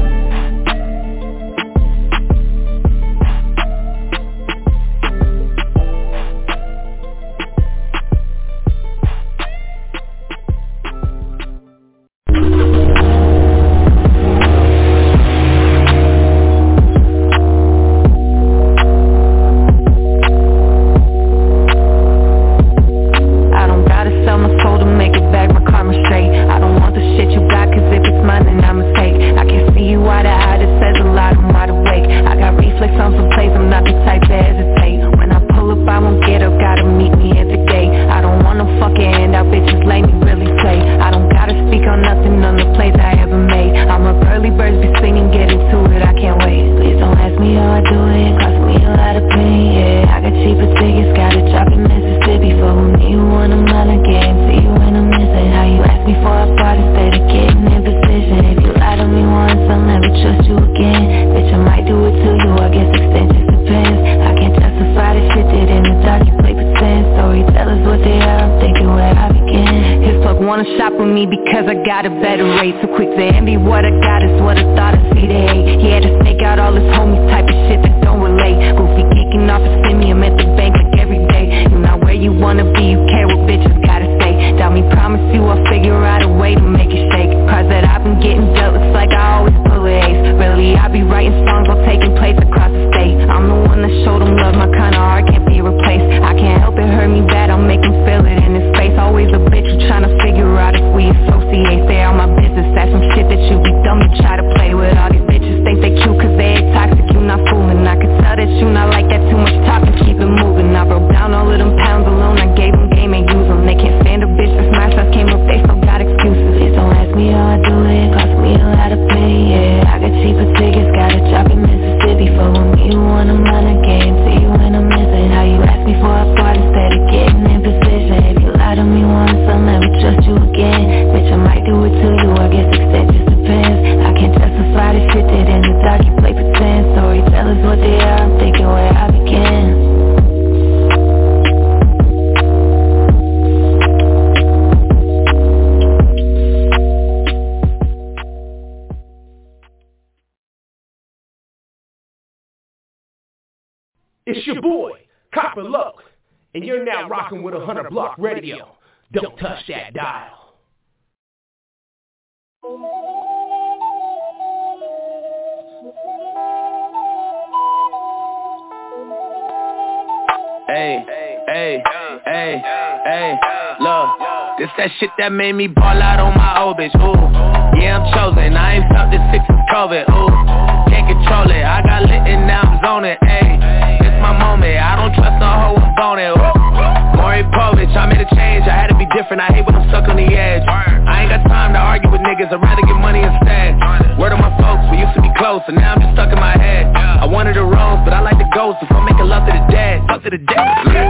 me because I got a better rate. So quick to envy what I got is what I thought I'd see to hate. He had to stake out all his homies, type of shit that don't relate. Goofy geeking off his stimmy, I'm at the bank like every day. You're not where you wanna be, you care what bitches gotta say. Doubt me, promise you I'll figure out a way to make it shake. Cards that I've been getting dealt, looks like I always pull a ace. Really, I be writing songs while taking place across the state. I'm the one that showed him love, my kind of art can't be replaced. I can't help it, hurt me bad, I'll make him feel it in his face. Always a bitch who tryna figure out if we associate. Stay out my business, that's some shit that you be dumb to try to play with. All these bitches think they cute cause they ain't toxic, you not fooling. I can tell that you not like that, too much talking, keep it moving. I broke down all of them pounds alone, I gave them game and use them. They can't stand a bitch that's my size came up, they still got excuses. Please don't ask me how I do it, cost me a lot of pain, yeah. I got cheaper tickets, got a job in Mississippi. For when me, you wanna run a game, see you when I'm missing. How you ask me for a part instead of getting in position. If you lie to me once, I'll never trust you again. Bitch, I might do it to you, I guess extent just depends. I can't justify the shit that in the dark you play pretend. Storytellers what they are, I'm thinking where I begin. It's your boy, Copper Low, and you're now rocking with one hundred Block Radio. Don't touch that dial. Hey, hey, hey, hey, look, this that shit that made me ball out on my old bitch, ooh. Yeah, I'm chosen, I ain't felt this six since COVID, ooh. Can't control it, I got lit and now I'm zoning, ayy. It's my moment, I don't trust a hoe, I'm on it, ooh. Maury Povich, I made a change, I had to be different, I hate when I'm stuck on the edge. I ain't got time to argue with niggas, I'd rather get money instead. Word of my folks, we used to be close, and now I'm just stuck in my head. I wanted a rose, but I like the ghost, if I'm making love to the dead, fuck to the dead.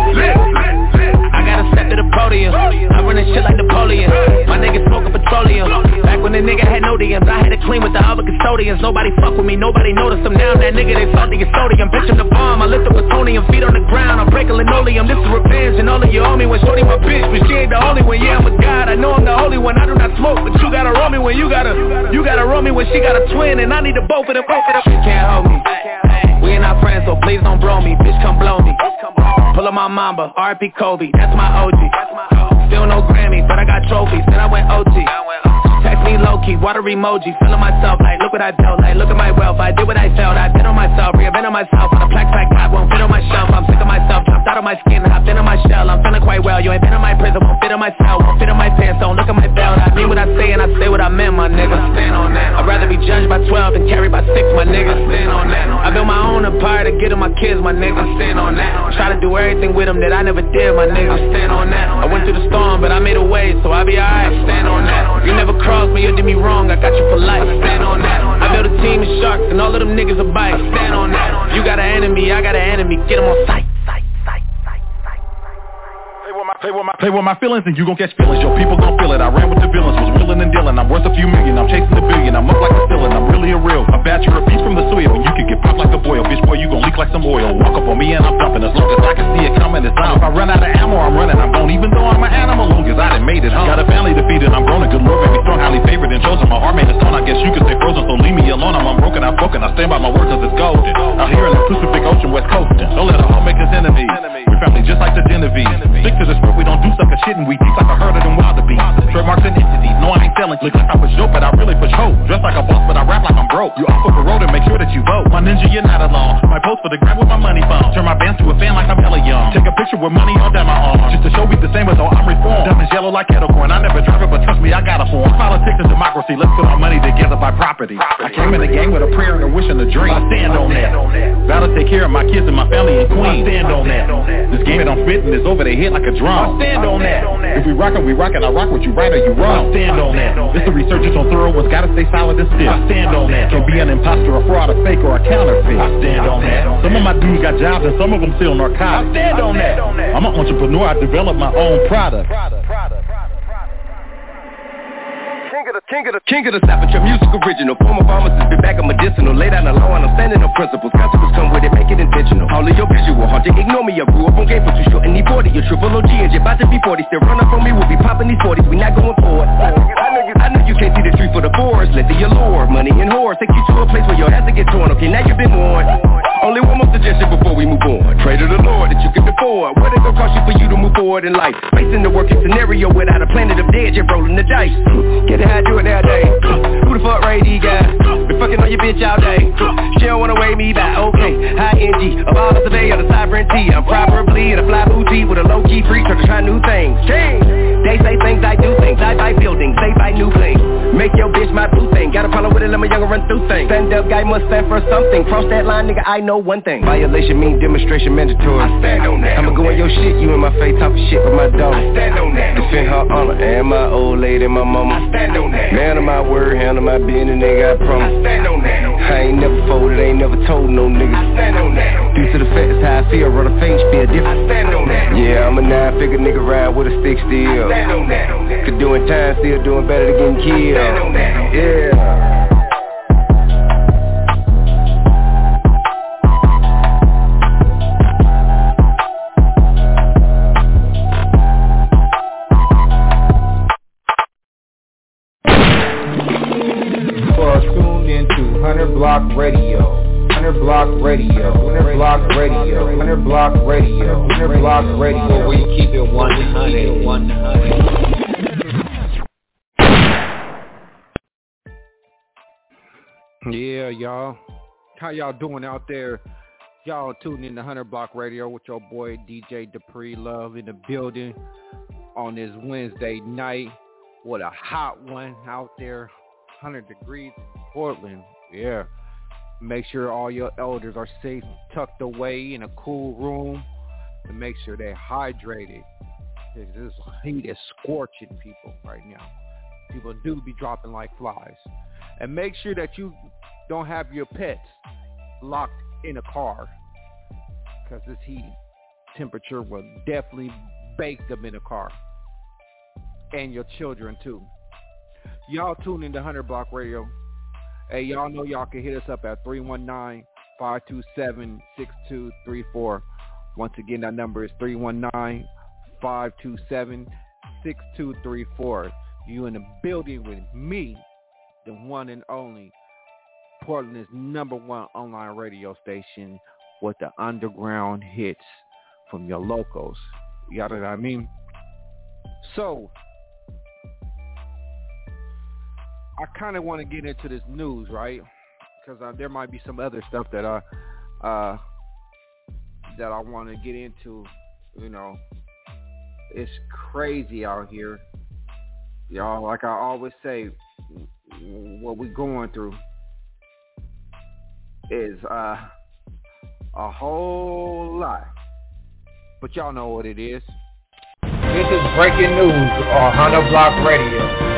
I gotta step to the podium, I run this shit like Napoleon. My niggas smoking petroleum, back when the nigga had no D Ms, I had to clean with the other custodians. Nobody fuck with me, nobody noticed them. Now that nigga, they salty as sodium. Bitch, I'm the bomb, I lift up plutonium, feet on the ground, I'm breaking linoleum. This is revenge, and all of you owe me when shorty my bitch, but she ain't the only one. Yeah, I'm a god, I know I'm the holy one. I do not smoke, but you gotta roll me when you gotta, you gotta roll me when she got a twin, and I need the both of them. Both of them. She can't hold me. We ain't not friends, so please don't blow me. Bitch, come blow me. Pull up my mamba, R I P Kobe, that's my O G. Still no Grammy, but I got trophies, then I went O T. Text me low-key, water emoji, feeling myself like, look what I built, like, look at my wealth, I did what I felt, I did on myself, reinvented myself, on a plaque pack, I won't fit on my shelf, I'm sick of myself, dropped out of my skin, hopped into my shell, I'm feeling quite well, you ain't been in my prison, won't fit in my cell, won't fit in my pants, don't look at my belt, I mean what I say and I say what I meant, my nigga, stand on that, I'd rather be judged by twelve than carried by six, my nigga, stand on that, I built my own empire to get to my kids, my nigga, stand on that, try to do everything with them that I never did, my nigga, stand on that, I went through the storm, but I made a way, so I'll be alright, stand on that, you never crossed me, you did me wrong, I got you for life, stand on that, I built a team of sharks, and all of them niggas are bites, stand on that, you got an enemy, I got an enemy, get them on sight. Play with my, play with my feelings and you gon' catch feelings. Yo, people gon' feel it. I ran with the villains, was willing and dealing. I'm worth a few million, I'm chasing a billion. I'm up like a ceiling, I'm really a real. A batch of a piece from the soil, and you can get popped like a boil. Bitch, boy, you gon' leak like some oil. Walk up on me and I'm dumping. As long as I can see it coming, it's on. If I run out of ammo, I'm running. I'm gone, even though I'm an animal. Long as I done made it home. Got a family to feed and I'm grown. A good Lord made me strong, highly favored and chosen. My heart made of stone, I guess you could stay frozen. So leave me alone, I'm unbroken, I'm broken. I stand by my word cause it's golden. Out here in the Pacific Ocean, West Coastin'. Don't let a hoe make us enemies. We family just like the Genevieve. Stick to the script, we don't do sucker shit and we deep like a herd of them wildebeest. Trademarks and entities, no I ain't selling. Look like I push dope, but I really push hope. Dress like a boss, but I rap like I'm broke. You off of a road and make sure that you vote. My ninja, you're not alone. My post for the grab with my money phone. Turn my bands to a fan like I'm hella young. Take a picture with money all down my arm, just to show me the same as though I'm reformed. Diamonds yellow like kettle corn. I never drive it, but trust me, I got a form. Politics and democracy, let's put our money together by property. I came in the game with a prayer and a wish and a dream. I stand on that. Gotta take care of my kids and my family and queens. I stand on that. This game that I'm spitting is over their head like a drum. I stand on that. If we rockin', we rockin'. I rock with you right or you wrong. I stand on that. This the researchers on thorough ones gotta stay solid and still. I stand on that. Can be an imposter, a fraud, a fake, or a counterfeit. I stand on that. Some of my dudes got jobs and some of them still narcotics. I stand on that. I'm an entrepreneur. I develop my own product. King of the King of the king of the South, your music original. Former pharmacist, been back on medicinal. Lay down the law and I'm standing on principles. Consequences come with it, make it intentional. All of your visual, hard to ignore me. I grew up on game for too short and need forty. Your triple O G and you're about to be forty. Still run up on me, we'll be popping these forties. We not going forward. I know you, I know you can't see the tree for the forest. Let the allure, money and whores take you to a place where your ass to get torn. Okay, now you've been warned. Only one more suggestion before we move on. Pray to the Lord that you can afford. What it gonna cost you for you to move forward in life? Facing the working scenario without a planet of dead, you're rolling the dice. Get it how I do it that day. Who the fuck Ray D guys? Been fucking on your bitch all day. She don't wanna weigh me back, okay. High N G, a ball of survey on the sovereignty. I'm probably in a fly boutique with a low-key freak trying to try new things. Change. They say things, I do things. I buy buildings, they buy new things. Make your bitch my boo thing. Got a problem with it, let my younger run through things. Stand up guy must stand for something. Cross that line, nigga, I know one thing. Violation mean demonstration mandatory. I stand on that. I'ma go in your shit, you in my face talking shit with my dog. I stand on that. Defend her honor and my old lady, my mama. I stand on that. Man of my word, handle my business, nigga, I promise. I stand on that. I ain't never folded, ain't never told no nigga. I stand on that. Due to the fact that's how I feel, run a face, feel different. I stand on that. Yeah, I'm a nine-figure nigga ride with a stick still. I stand on that. Could doing time, still doing better than getting killed. I stand on that. Yeah. Block Radio, Hunter Block Radio, Hunter Block Radio, Hunter Block Radio, Hunter Block Radio. We keep it one hundred, one hundred. Yeah, y'all. How y'all doing out there? Y'all tuning in to Hunter Block Radio with your boy D J Dupree Love in the building on this Wednesday night. What a hot one out there, one hundred degrees in Portland. Yeah. Make sure all your elders are safe, tucked away in a cool room, and make sure they're hydrated. This heat is scorching people right now. People do be dropping like flies. And make sure that you don't have your pets locked in a car, because this heat temperature will definitely bake them in a car. And your children too. Y'all tune in to Hunter Block Radio. Hey, y'all know y'all can hit us up at three one nine, five two seven, six two three four. Once again, that number is three one nine, five two seven, six two three four. You in the building with me, the one and only Portland's number one online radio station with the underground hits from your locals. You know what I mean? So, I kind of want to get into this news, right? Because uh, there might be some other stuff that I uh, that I want to get into. You know, it's crazy out here, y'all. Like I always say, what we're going through is uh, a whole lot. But y'all know what it is. This is breaking news on Hunter Block Radio.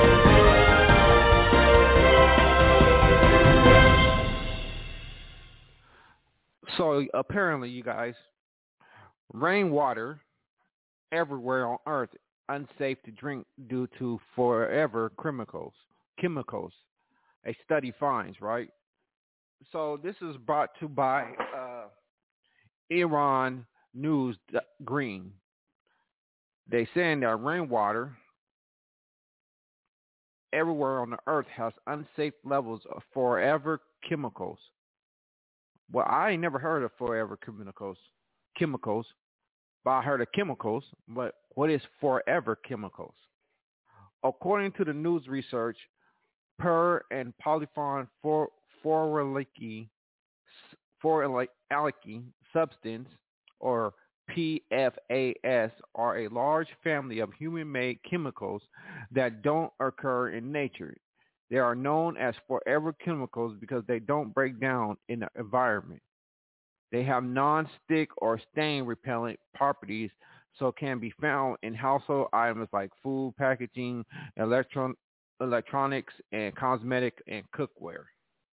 So apparently, you guys, rainwater everywhere on Earth unsafe to drink due to forever chemicals. Chemicals, a study finds, right? So this is brought to by uh, Iran News Green. They saying that rainwater everywhere on the Earth has unsafe levels of forever chemicals. Well, I ain't never heard of forever chemicals, chemicals, but I heard of chemicals, but what is forever chemicals? According to the news research, per and polyphon for formaldehyde substance, or P F A S, are a large family of human-made chemicals that don't occur in nature. They are known as forever chemicals because they don't break down in the environment. They have non-stick or stain repellent properties, so can be found in household items like food, packaging, electron, electronics, and cosmetic and cookware.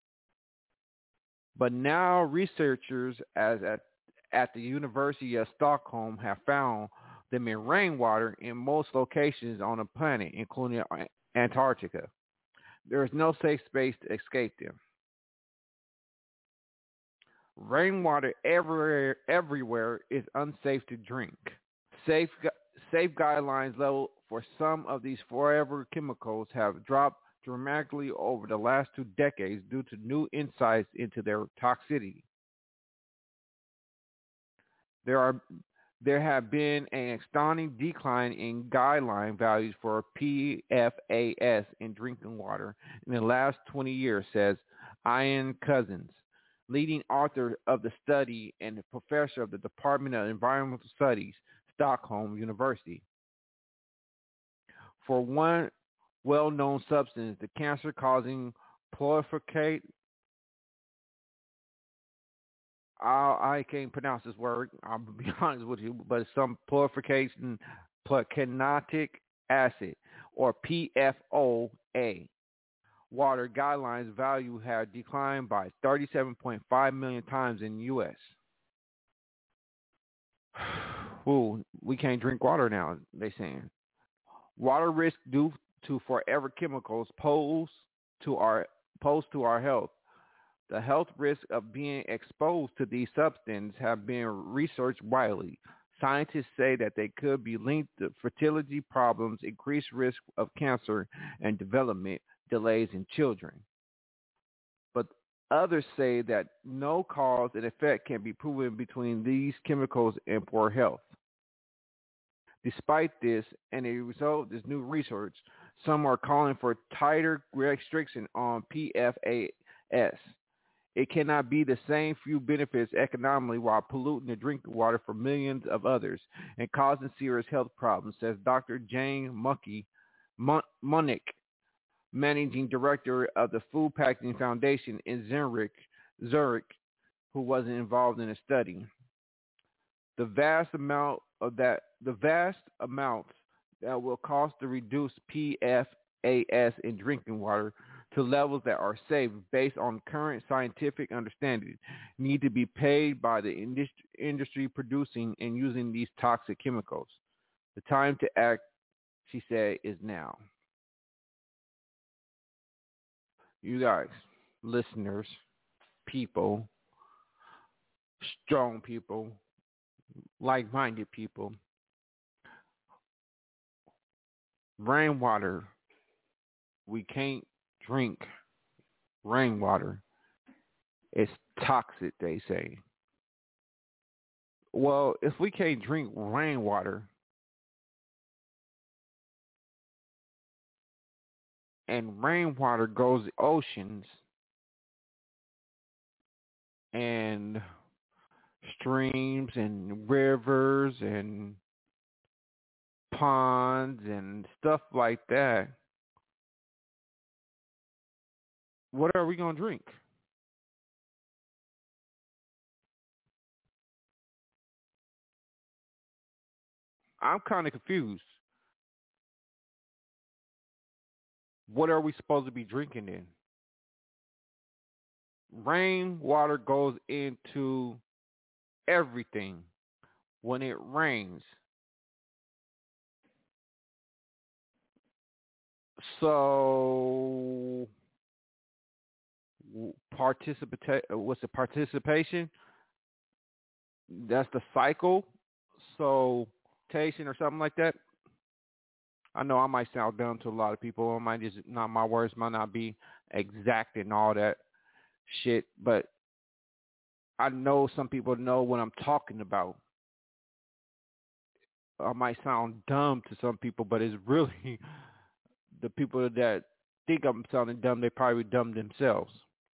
But now researchers as at, at the University of Stockholm have found them in rainwater in most locations on the planet, including Antarctica. There is no safe space to escape them. Rainwater everywhere, everywhere is unsafe to drink. Safe, safe guidelines level for some of these forever chemicals have dropped dramatically over the last two decades due to new insights into their toxicity. There are there have been an astounding decline in guideline values for P F A S in drinking water in the last twenty years, says Ian Cousins, leading author of the study and professor of the Department of Environmental Studies, Stockholm University. For one well-known substance, the cancer-causing proliferate, I, I can't pronounce this word, I'll be honest with you, but it's some proliferation propanonic acid, or P F O A. Water guidelines value have declined by thirty-seven point five million times in the U S Ooh, we can't drink water now, they saying. Water risk due to forever chemicals pose to our pose to our health. The health risks of being exposed to these substances have been researched widely. Scientists say that they could be linked to fertility problems, increased risk of cancer, and development delays in children. But others say that no cause and effect can be proven between these chemicals and poor health. Despite this, and a result of this new research, some are calling for tighter restriction on P F A S. It cannot be the same few benefits economically while polluting the drinking water for millions of others and causing serious health problems, says Doctor Jane Mucky, Munich, managing director of the Food Packaging Foundation in Zurich, Zurich, who wasn't involved in the study. The vast amount of that, the vast amounts that will cost to reduce P F A S in drinking water to levels that are safe based on current scientific understanding need to be paid by the industry, industry producing and using these toxic chemicals. The time to act, she said, is now. You guys, listeners, people, strong people, like-minded people, rainwater, we can't drink rainwater. It's toxic, they say. Well, if we can't drink rainwater, and rainwater goes to oceans and streams and rivers and ponds and stuff like that, what are we going to drink? I'm kind of confused. What are we supposed to be drinking then? Rainwater goes into everything when it rains. So, participate. What's the participation? That's the cycle. So, or something like that. I know I might sound dumb to a lot of people. I might just not my words might not be exact and all that shit, but I know some people know what I'm talking about. I might sound dumb to some people, but it's really the people that think I'm sounding dumb, they probably dumb themselves.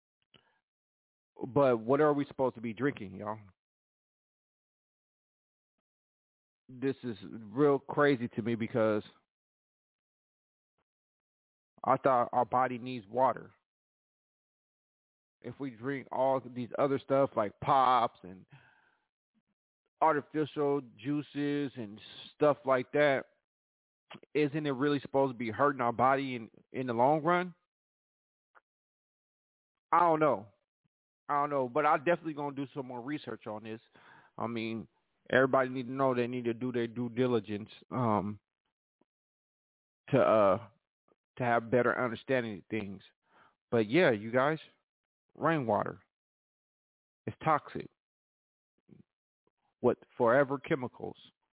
But what are we supposed to be drinking, y'all? This is real crazy to me because I thought our body needs water. If we drink all of these other stuff like pops and artificial juices and stuff like that, isn't it really supposed to be hurting our body in, in the long run? I don't know. I don't know, but I'm definitely going to do some more research on this. I mean, everybody need to know they need to do their due diligence um, to uh, to have better understanding of things. But yeah, you guys, rainwater is toxic with forever chemicals.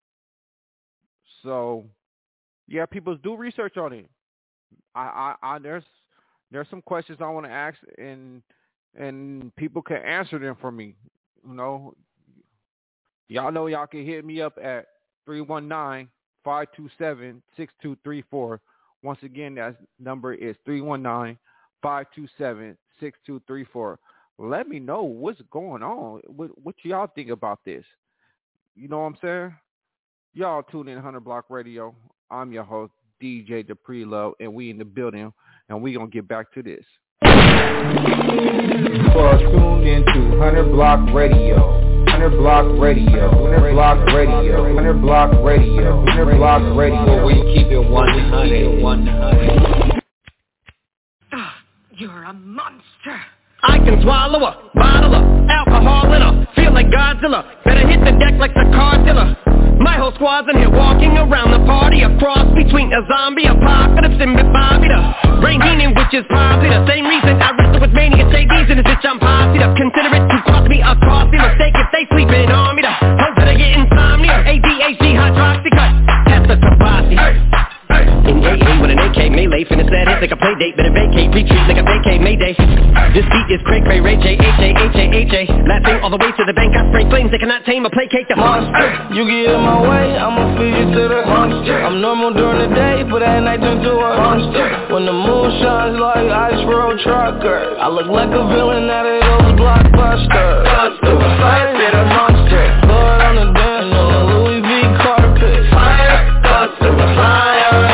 So yeah, people do research on it. I, I, I there's there's some questions I want to ask, and and people can answer them for me. You know, y'all know y'all can hit me up at three one nine, five two seven, six two three four. Once again, that number is three one nine, five two seven, six two three four. Let me know what's going on. What, what y'all think about this? You know what I'm saying? Y'all tune in one hundred Block Radio. I'm your host, D J Dupree Love, and we in the building, and we going to get back to this. You are tuned into one hundred Block Radio. one hundred Block Radio. one hundred Block Radio. one hundred Block Radio. one hundred Block Radio. We keep it one hundred. one hundred. Ah, you're a monster. I can swallow a bottle of alcohol in her. Feel like Godzilla. Better hit the deck like the car dealer. My whole squad's in here walking around the party. A cross between a zombie apocalypse and Bobby the Rain Heenan, which is probably the same reason I wrestle with mania J Ds in this bitch. I'm posse up. Consider it to cost me a costly mistake if they sleeping on me. The hope that I get insomnia. A D H D hydroxy cut. That's the Tabasi. In A A with an A K melee, finish that hit like a play date, better vacate, retreat like a vacate Mayday. This beat is cray cray, Ray J, H A, H A, H A. Laughing all the way to the bank, I spray flames that cannot tame or placate the monster. You get in my way, I'ma feed you to the monster. I'm normal during the day, but at night turn to a monster. When the moon shines like Ice Road Trucker, I look like a villain out of those blockbusters. Monster, fire, bit a monster. Lord on the dance, on the Louis V carpet. Fire, monster, fire.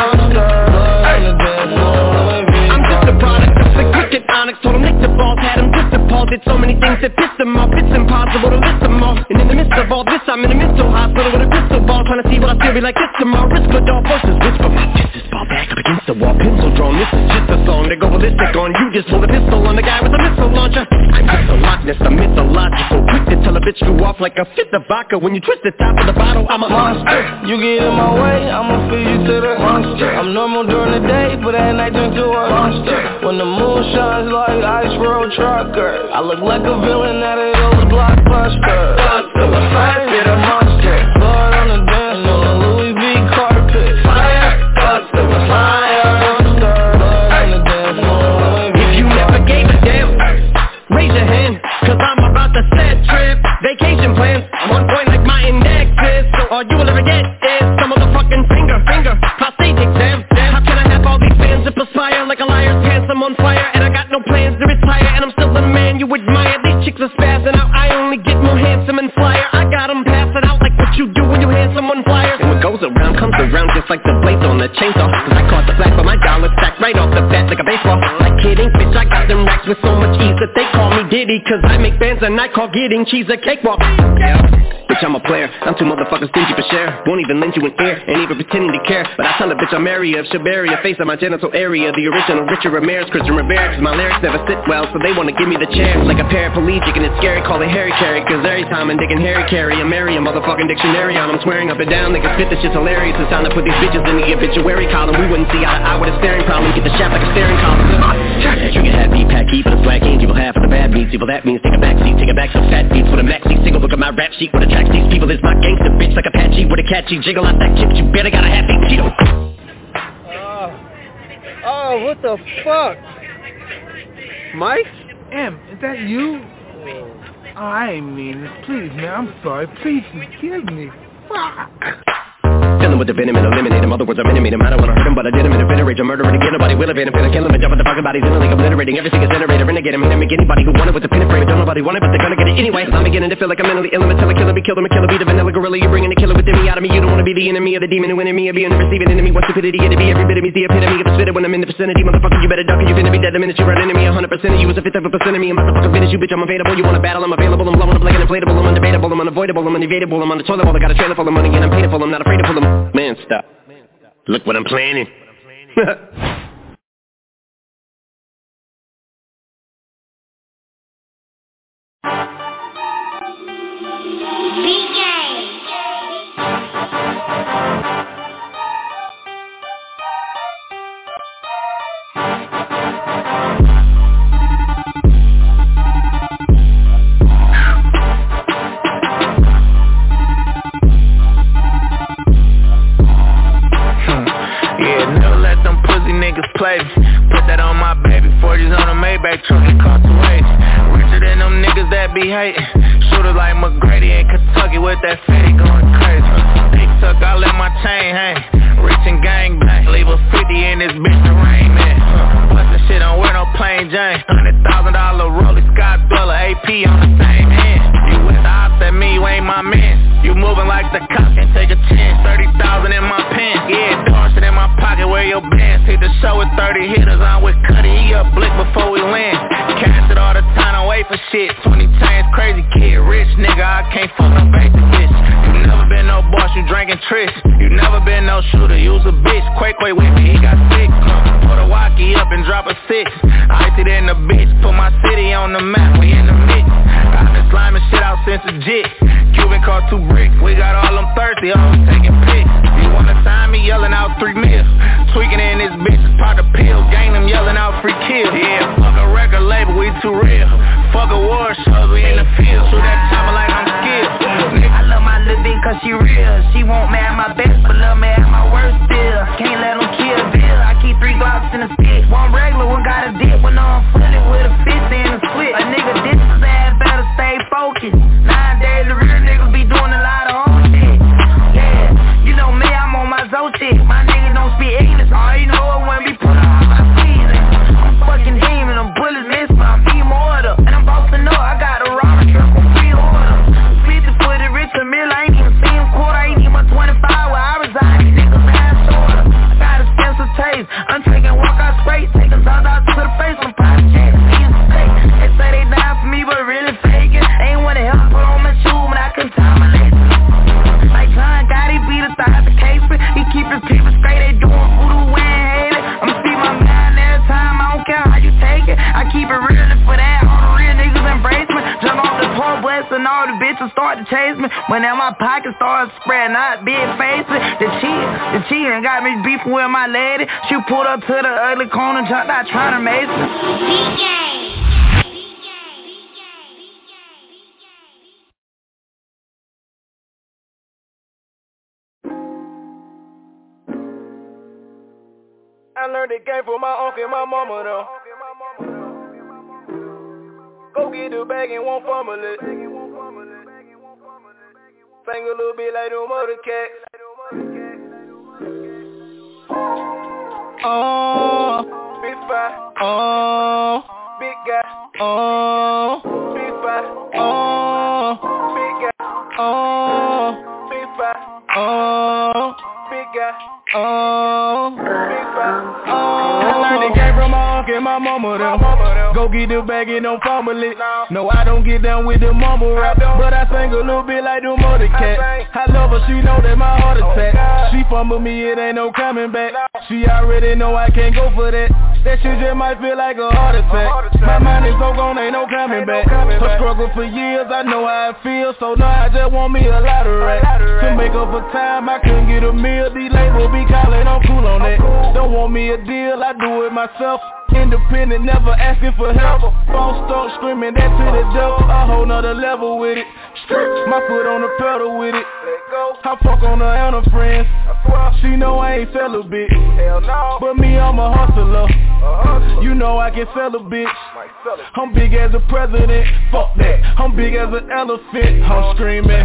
Told him Nick the balls, had him just appalled. Did so many things that pissed him off. It's impossible to list them all. And in the midst of all this, I'm in a mental hospital with a crystal ball, trying to see what I feel be like this tomorrow. Risk my dog forces whisper, my fist is ball back up against the wall, pencil drawn. This is just a song to go ballistic on. You just pulled a pistol on the guy with a missile launcher. I'm just a Loch Ness, I'm mythological. Quick to tell a bitch you off like a fifth of vodka. When you twist the top of the bottle, I'm a monster. You get in my way, I'ma feed you to the monster. I'm normal during the day, but at night turn to a monster. When the moon shines like Ice Road Trucker, I look like a villain out of those blockbusters. Monster, fire, get a monster. Blood on the dance, on the Louis V carpet. Fire, monster, fire, monster. Blood on the dance, on the Louis V. If you never gave a damn, raise your hand, cause I'm about to set trip. Vacation plans, I'm on point like my index is. So all you will ever get is some motherfucking finger, finger, prostate exam. How can I have all these fans that perspire like a liar's pants? I'm on fire and I got no plans to retire, and I'm still the man you admire. These chicks are spazzing out, I only get more handsome and flyer. I got them passing out like what you do when you hand someone flyers. And what goes around comes around just like the blades on the chainsaw. Cause I caught the flag for my dollar stacked right off the bat like a baseball. Like kidding, bitch, I got them racks with so much ease that they call me Diddy. Cause I make bands and I call getting cheese a cakewalk. Yeah. Bitch, I'm a player, I'm too motherfucking stingy for share. Won't even lend you an ear, ain't even pretending to care. But I tell a bitch I'm area of Shabaria, face of my genital area. The original Richard Ramirez, Christian Rivera. Cause my lyrics never sit well, so they wanna give me the chair. Like a paraplegic and it's scary, call it Harry Carry. Cause every time I'm digging Harry Carry, I'm Mary, a motherfucking dictionary on. I'm swearing up and down, niggas spit, this shit's hilarious. It's time to put these bitches in the obituary column. We wouldn't see eye to eye with a staring problem. Get the shaft like a staring column. Drinking half beat, pack heat, but it's black ink. Evil half of the bad beats, evil that means take a back seat. Take a back some fat beats with a maxi single. Look at my rap sheet, what attracts these people is my gangster bitch like Apache with a catchy jiggle out that chips. You better got a happy Cheeto. Oh, oh, what the fuck? Mike? M, is that you? Oh, I ain't mean this. Please, man, I'm sorry. Please forgive me. Fuck. Fill him with the venom and eliminate him. Other words, I'm intimate him. I don't wanna hurt him, but I did him in a fit rage. I'm murdering again. Nobody will evade him. Finna kill him and jump at the fucking bodies in the league, obliterating everything is generated. Renegade him and make anybody who want it with the pin and frame. Don't nobody want it, but they're gonna get it anyway. I'm beginning to feel like I'm mentally ill. I'm until I kill him, be killed him, kill him, be the vanilla gorilla. You're bringing the killer within me out of me. You don't wanna be the enemy of the demon who in me. Or being the receiving enemy. What stupidity it'd be. Every bit of me's the epitome of a spitter when I'm in the vicinity. Motherfucker, you better duck or you finna be dead the minute you run into me. A hundred percent of you is a fifth of a percent of me. I'm about to fucking finish you, bitch. I'm available. You wanna battle? I'm available. I'm blowing up like an inflatable. I'm undebatable. I'm unavoidable. I'm unevadable. I'm on the toilet bowl. I got a trailer full of money and I'm painful. I'm not afraid to pull them. Man, stop. Look what I'm planning. truck, it cost two eighty. Richer than them niggas that be hating. Shooters like McGrady in Kentucky with that fitty going crazy. Big tuck, I let my chain hang. Rich and gang bang, leave a fifty in this bitch to rain, man. Bustin' shit, don't wear no plain Jane. Hundred thousand dollar Rollie Scott Dweller, A P on the same hand. You with the ops at me, you ain't my man. You moving like the cop, can take a chance. Thirty thousand in my pants, yeah, dog shit in my pocket. Where your bands? Hit the show with thirty hitters. I'm with Cuddy, he up blick before we land. Cash it all the time, don't wait for shit. Twenty chains, crazy kid, rich nigga. I can't fuck no basic bitch. You never been no boss, you drinking tricks. You never been no shooter, you's a bitch. Quake, quake with me, he got sick. Put a walkie up and drop a six. I it in the bitch, put my city on the map, we in the mix. I've been sliming shit out since a jit. Cuban cost two bricks, we got all them thirsty, always taking pics. You wanna sign me, yelling out three mil. Tweaking in this bitch, it's part of pills. Gang them yelling out free kills. Yeah, fuck a record label, we too real. Fuck a war shows, we in the field. Shoot that chopper like I'm skilled. I love my little bitch cause she real. She won't me at my best, but love me at my worst still. Can't let them kill Bill. I keep three glocks in a stick. One regular, one got a dick. When I'm fully with a fifty and a split. A nigga diss his ass, better stay focused. Nine days, the real niggas be doing a lot of old shit. Yeah, you know me, I'm on my Zoe shit. My niggas don't speak English. All you know is when we put on my sleeves. I'm fucking demon, I'm bullets missing, I'm immortal. And I'm bossing up, I got a rocket truck on pre-order. fifty for the rich a mill, I ain't even seen a quarter. I ain't even my twenty-five where I reside. These niggas ass shorter. I got a sense of taste. I'm taking walk out straight, taking dogs out to the face. I'm private checks, being straight. They say they die for me, but really faking. Ain't wanna help put on my shoe when I can tie my laces. Like John Gotti beat us out the casement. He keep his people straight, they doing voodoo when hate it. I'ma speak my mind every time, I don't care how you take it. I keep it real and for that, all the real niggas embrace me. Jump off the tour bus and all the bitches start to chase me. When in my pocket starts spreading out big faces. The cheat, the cheating got me beefing with my lady. She pulled up to the ugly corner, jumped out trying to make me. D J. I learned the game from my uncle and my mama though. Go get the bag and won't fumble it. Sing a little bit like them other cats. Oh, big five. Oh, big guy. Oh, big five. Oh, big guy. Oh, big five. Oh, big guy. Oh, big five. Oh, I learned the game from my uncle and my mama though. Go get the bag and don't fumble it. No, I don't get down with the mama rap, but I sing a little bit like them other cats. I love her, she know that my heart attack. She fumble me, it ain't no coming back. She already know I can't go for that. That shit just might feel like a heart attack. My mind is so gone, ain't no coming back. Her struggle for years, I know how it feels. So now I just want me a lot of rap. To make up for time, I couldn't get a meal. These labels be calling, I'm cool on that. Don't want me a deal, I do it myself. Independent, never asking for help. Phone stuck screaming that to the devil. A whole nother level with it. My foot on the pedal with it. I fuck on her and her friends. She know I ain't celibate. But me, I'm a hustler. You know I can sell a bitch. I'm big as a president. Fuck that. I'm big as an elephant. I'm screaming.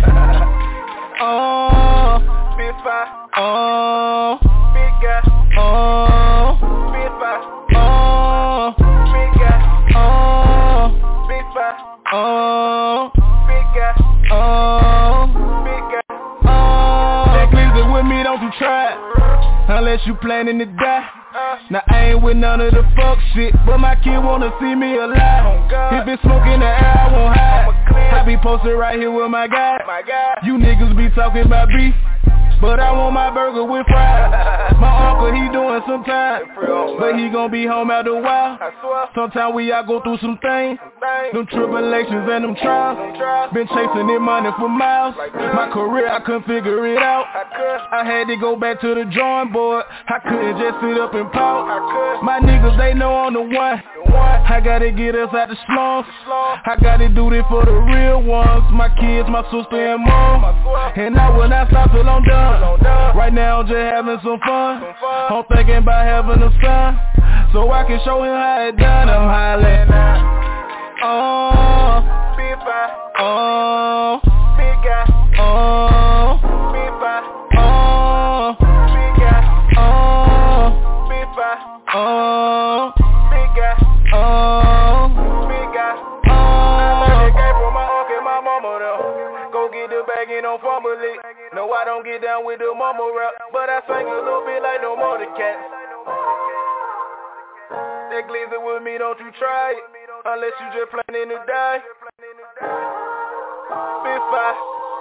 Oh, big five. Oh, big guy. Oh, big five. Oh, big guy. Oh, big five. Oh, big guy. Oh, big guy. Oh, that Cleveland with me, don't you try it. Unless you planning to die. Now I ain't with none of the fuck shit, but my kid wanna see me alive. If it's smoke in the air, I won't hide. I be posted right here with my guy. You niggas be talking about beef, but I want my burger with fries. My uncle, he doing some time, but he gon' be home after a while. Sometimes we all go through some things, them tribulations and them trials. Been chasing this money for miles. My career, I couldn't figure it out. I had to go back to the drawing board. I couldn't just sit up and pout. My niggas, they know I'm the one. I gotta get us out the slums. I gotta do this for the real ones. My kids, my sister and mom. And I will not stop till I'm done. Right now I'm just having some fun. I'm thinking about having a son. so I can show him how it done. I'm hollering out. Oh, big five. Oh, big guy. Oh, big five. Oh, big guy. Oh, big five. Oh, big guy. Oh, big guy. Oh, I learned the game from my uncle and my mama though. Go get the bag and don't fumble it. No, I don't get down with the mama rap, but I sing a little bit like no more the cats. That glizzy with me, don't you try it, unless you just planning to die. Big five.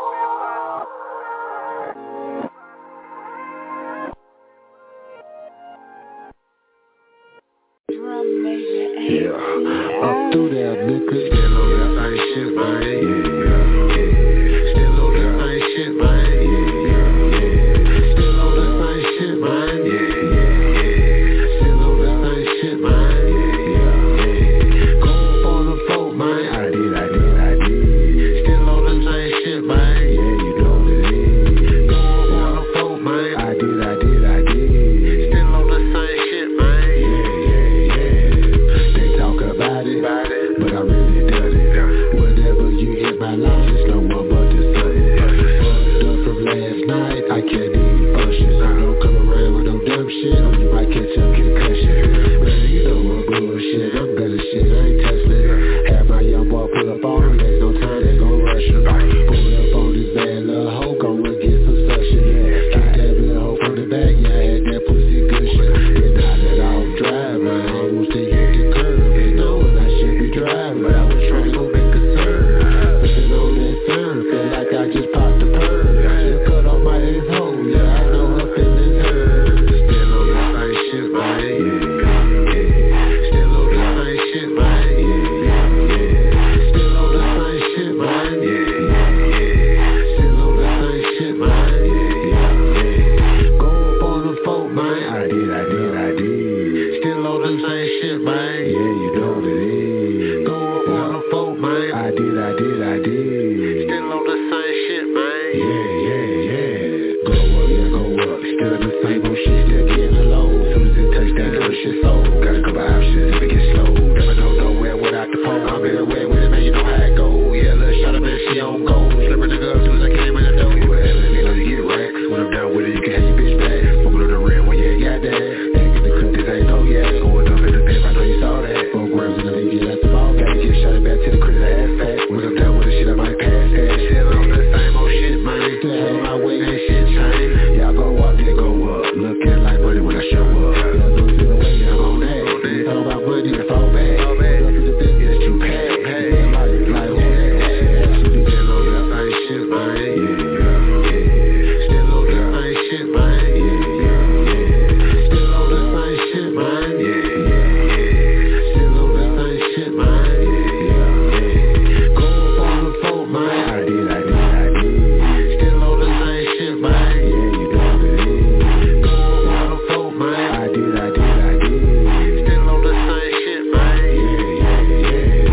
Yeah, up through there, nigga. Still on that same shit, man. Yeah, yeah. Still on that same shit, man. Yeah, yeah. Still on that same shit, man. Yeah, yeah. Still on that same shit, man. Yeah, yeah. Go up on the folk, man. I did, I did, I did. Still on that same shit, man. Yeah, you know what it is. Go up on the folk, man. I did, I did, I did. Still on the same shit, man. Yeah, yeah, yeah. They talk about it, but I really done it. Whatever you hit my line, it's no one but the sun. Fucked up from last night, I can't even function. I don't come around with no dumb shit, or you might catch a concussion. Man, you know I'm bullshit, I'm gonna shit, I ain't touching it. Have my young boy pull up on him, there's no time, they gon' rush him. Pull up on this bad little hoe, gon' run get some suction. Kick that little hoe from the back, yeah, I had that pussy good shit. And now that I'm driving, I almost take it to curb. And knowing I should be driving, but I was trying to go make a turn. Sitting on that turn, feel like I just popped the perm. Just cut off my asshole, yeah, I know her feelings hurt. Still on the same shit, man, yeah, yeah. Still on the same shit, man, yeah, yeah. Still on the same shit, man, yeah, yeah. Still on the same shit, man, yeah, yeah. Go up on the folk, man, I did, I did, I did. Still on the same shit, man, yeah, you know what it is. Go up on the folk, man, I did, I did, I did. Still on the same shit, man, yeah, yeah, yeah. Go up, yeah, go up. Still the same old shit, still getting low. Soon as it touch that little shit sold. Gotta go by options if it gets slow. Never know nowhere without the pole. I'm everywhere with it, man, you know how it go. Yeah, little shot up and she on go. Slip a nigga up soon as I came in the door. You whatever, you know you get racks. When I'm down with it, you can have your bitch back. Fuckin' on the rim when you ain't got that. Ain't get the clip, this ain't no yeah. Going up in the pip, I know you saw that. Four grams in the league, yeah, that's the ball game. Get shot back to the crib, ass fat. When I'm down with the shit, I might pass that. Still on the same old shit, man. Still had my way, ain't shit changed. Y'all go up, then go up. Looking like money when I show up. Y'all know to the way I'm on that. You talk about money, it's all bad. Up to the business, you pay, pay. Like, like who that? Actually, still on the same shit, man. Yeah, yeah. Still on the same shit, man. Yeah, yeah. Still on the same shit, man. Yeah, yeah. Still on the same shit, man. Yeah, yeah. Go up on the folk, man. I did, I did, I did. Still on the same shit, man. Yeah, you know what it is. Go up on the folk, man. I did, I did, I did. Still on the same shit, man. Yeah, yeah, yeah.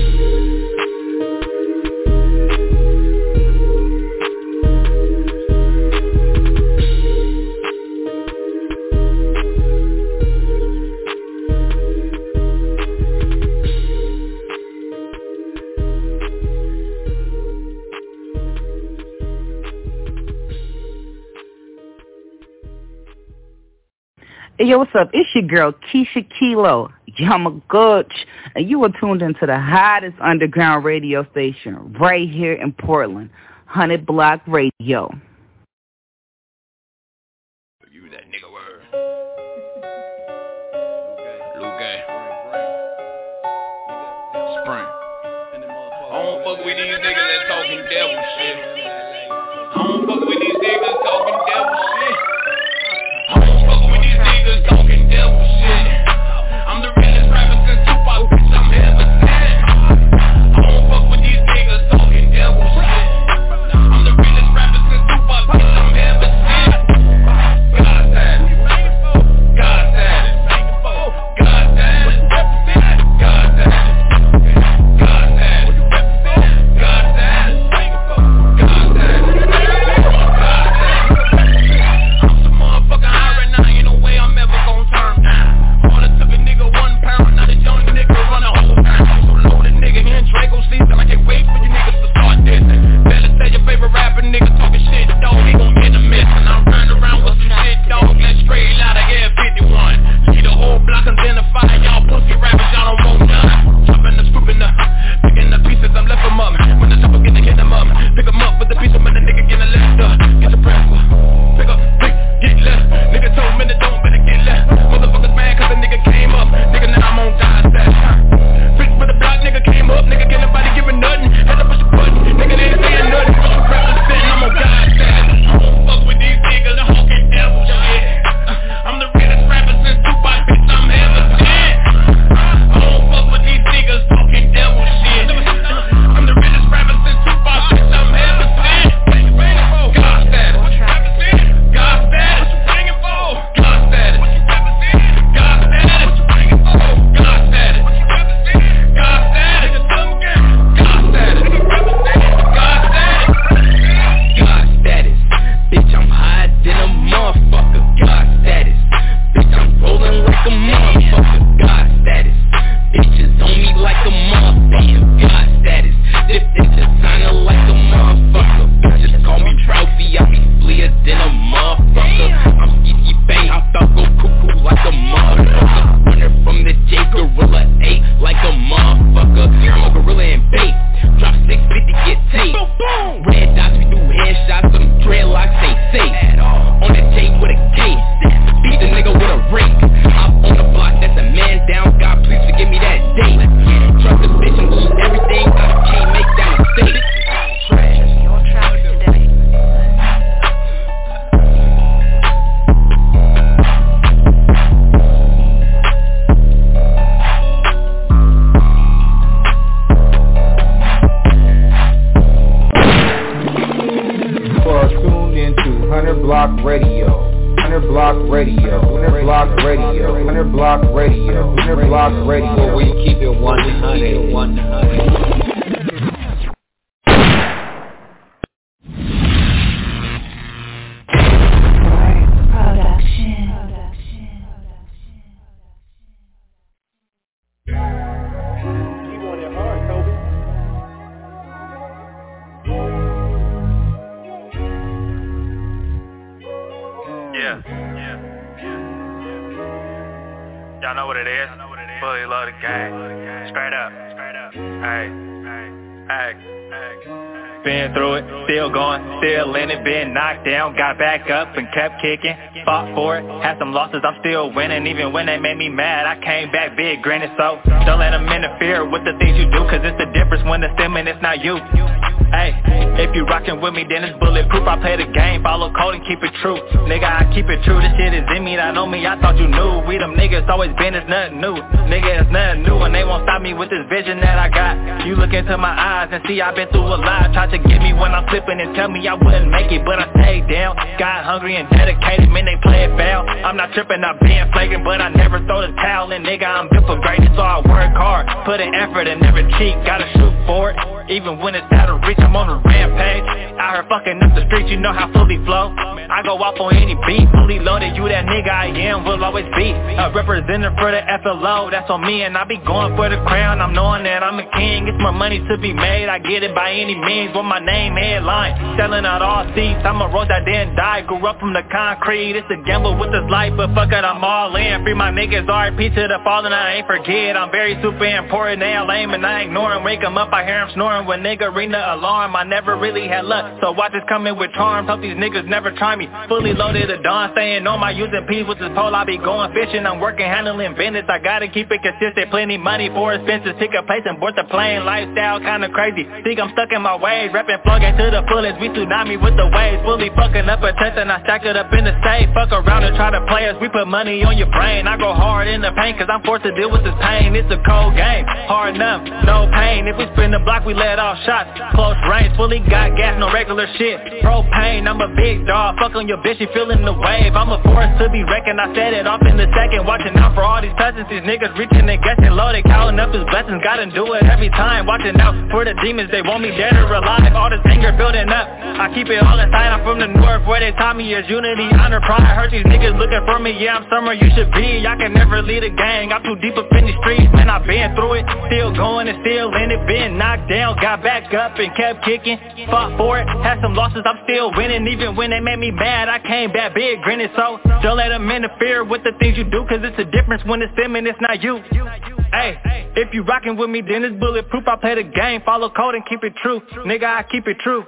Hey, yo, what's up? It's your girl, Keisha Kilo, Yamaguchi, and you are tuned into the hottest underground radio station right here in Portland, one hundred Block Radio. You that nigga word. Luke. Spring. I don't fuck with these niggas that talking devil shit. I don't fuck with these niggas talking devil shit. I don't fuck with these niggas talking devil shit. I'm the realest rapper since Tupac, bitch, I'm ever seen. I don't fuck with these niggas talking devil shit. I'm the realest rapper since Tupac, bitch, I'm ever seen. God damn it. God damn it. God damn it. God damn it. God damn it. God damn it. Hundred Block Radio, Hundred Block Radio, Hundred Block Radio, Hundred Block Radio. Where we keep it one hundred, one hundred. Y'all know what it is. Fully loaded gang. Straight up. Hey. Hey. Been through it, still going, still in it. Been knocked down, got back up and kept kicking. Fought for it, had some losses, I'm still winning. Even when they made me mad, I came back big, grinning. So don't let them interfere with the things you do, cause it's the difference when it's them and it's not you. Hey, if you rockin' with me, then it's bulletproof. I play the game, follow code and keep it true. Nigga, I keep it true, this shit is in me, not on me, I thought you knew. We them niggas always been, it's nothing new. Nigga, it's nothing new, and they won't stop me with this vision that I got. You look into my eyes and see I've been through a lot. Tried to get me when I'm slipping and tell me I wouldn't make it, but I stayed down. Got hungry and dedicated, man, they play it foul. I'm not tripping, I'm being flagrant, but I never throw the towel in. Nigga, I'm built for greatness, so I work hard. Put in effort and never cheat, gotta shoot for it. Even when it's out of reach, I'm on a rampage. Out here fucking up the streets, you know how fully flow. I go off on any beat, fully loaded, you that nigga I am, will always be a representative for the F L O, that's on me. And I be going for the crown, I'm knowing that I'm a king. It's more money to be made, I get it by any means. With my name headline, selling out all seats. I'm a rose that didn't die, grew up from the concrete. It's a gamble with this life, but fuck it, I'm all in. Free my niggas, R I P to the fallen, I ain't forget. I'm very super important, they all lame and I ignore them. Wake them up, I hear them snoring when nigga ring the alarm. I never really had luck, so watch this coming with charms. Hope these niggas never try me. Fully loaded at dawn, staying on my using P's with this pole. I be going fishing, I'm working, handling business. I gotta keep it consistent, plenty money for expenses. Pick a place and board the plane, lifestyle kinda crazy. Think I'm stuck in my ways, reppin' plugging to the fullest. We tsunami with the waves, fully fucking up a test and I stack it up in the safe. Fuck around and try to play us, we put money on your brain. I go hard in the paint cause I'm forced to deal with this pain. It's a cold game, hard enough, no pain. If we spin the block, we let off shots. Close range, fully got gas, no regular shit. Propane, I'm a big dog, fuck on your bitch, you feeling the wave. I'm a force to be reckoned, I set it off in the second. Watching out for all these peasants, these niggas reaching and guessing loaded. Counting up his blessings, gotta do it every time. Watching out for the demons, they want me dead or alive. All this anger building up, I keep it all inside. I'm from the north, where they taught me is unity, honor, pride. Heard these niggas looking for me, yeah, I'm somewhere you should be. I can never lead a gang, I'm too deep up in the streets. Man, I've been through it, still going and still in it. Been knocked down, got back up and kept kicking. Fought for it, had some losses, I'm still winning. Even when they made me mad, I came back big, grinning. So don't let them interfere with the things you do, cause it's a difference when it's them and it's not you. Hey, if you rockin' with me, then it's bulletproof. I play the game, follow code and keep it true. Nigga, I keep it true.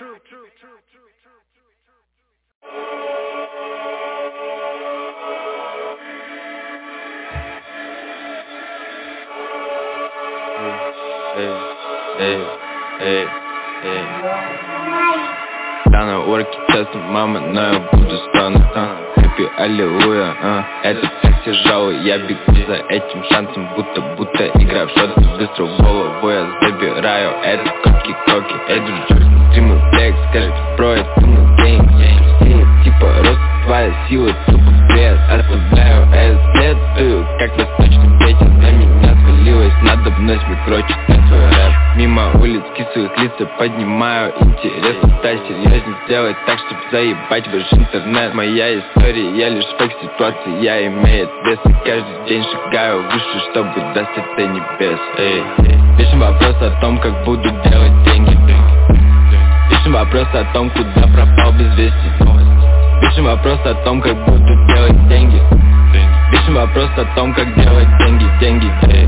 Hey, hey, hey, hey. Данные орки часто, мама, но я буду стану Хэппи, аллилуйя, а. Это так тяжело, я бегу за этим шансом. Будто, будто игра в шоты, быстро в голову я забираю. Это коки-коки, это жёстко, стримы, флекс. Скажет, бро, я думаю, гейм. Все типа, рост твоя сила, тупо бред. Оставляю эс, следую, как восточный ветер. На меня свалилось, надо мной смекрочить на твой рэп. Мимо улиц кислых лица поднимаю. Интересно стать серьезней, сделать так, чтоб заебать ваш интернет. Моя история, я лишь фейк ситуации, я имеет вес. И каждый день шагаю выше, чтобы достать до небес. Эй, пишем вопрос о том, как буду делать деньги. Пишем вопрос о том, куда пропал без вести. Пишем вопрос о том, как буду делать деньги. Пишем вопрос о том, как делать деньги, деньги, эй.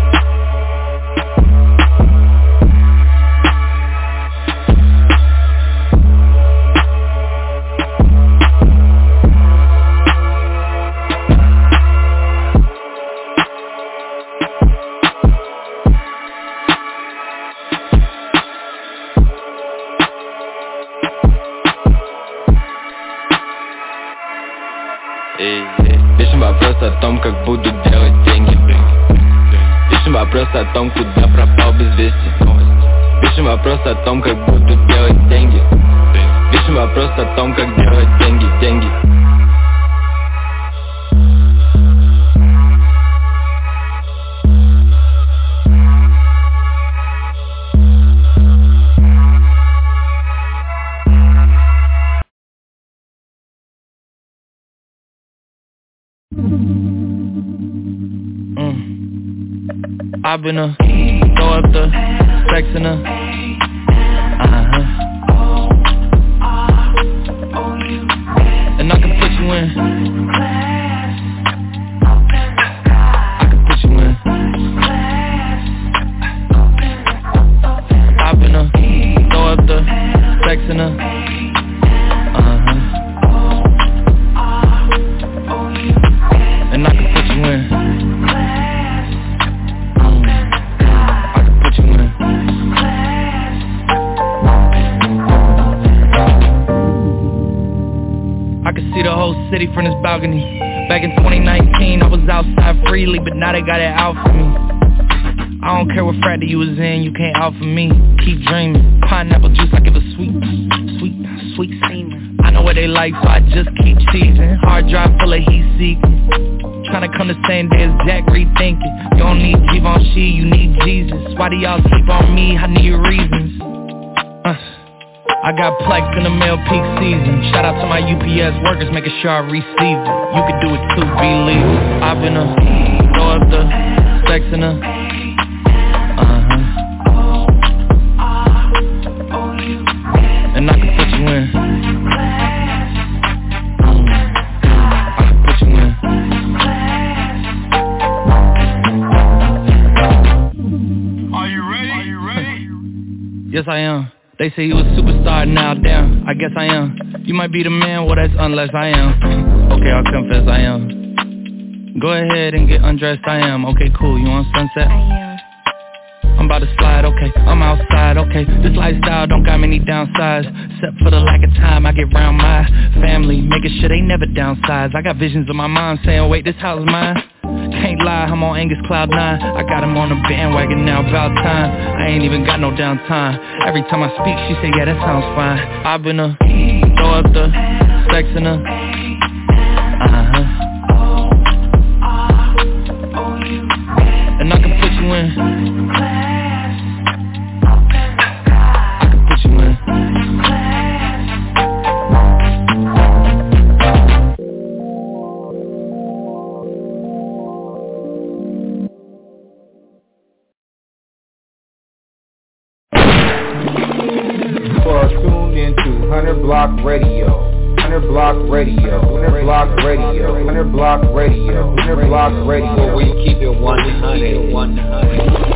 Пишем вопрос о том, как буду делать деньги. Пишем вопрос о том, куда пропал без вести. Пишем вопрос о том, как буду делать деньги. Пишем вопрос о том, как делать деньги, деньги. Mm. I've been a throw up the sex in a uh-huh. And I can put you in. I can put you in. I've been a throw up the sex in a uh-huh. And I can put you in. Mm. I can put you in. I can see the whole city from this balcony. Back in twenty nineteen, I was outside freely, but now they got it out for me. I don't care what frat you was in, you can't out for me. Keep dreaming, pineapple juice, I give a sweet, sweet, sweet semen. I know what they like, so I just keep teasing. Hard drive full of heat seeking. Tryna come the same day as Jack, rethinking. You don't need Givenchy, you need Jesus. Why do y'all sleep on me? I need reasons. uh, I got plex in the mail peak season. Shout out to my U P S workers, making sure I receive it. You can do it too, believe it. I've been a throw up the sex in a uh-huh. And I can put you in. Mm. I can put you in. Are you ready? Are you ready? Yes, I am. They say you a superstar, now damn, I guess I am. You might be the man, well that's unless I am. Okay, I'll confess I am. Go ahead and get undressed, I am. Okay, cool, you on Sunset? I am. I'm about to slide, okay, I'm outside, okay. This lifestyle don't got many downsides, except for the lack of time I get round my family, making sure they never downsize. I got visions of my mom saying, wait, this house is mine. Can't lie, I'm on Angus Cloud nine. I got him on the bandwagon now, about time. I ain't even got no downtime. Every time I speak, she say, yeah, that sounds fine. I've been a throw up the sex in a uh-huh. And I can put you in. I can put you in. Tuned into one hundred Block Radio, one hundred Block Radio, one hundred Block Radio, one hundred Block Radio, one hundred Block Radio, where we keep it one hundred, one hundred.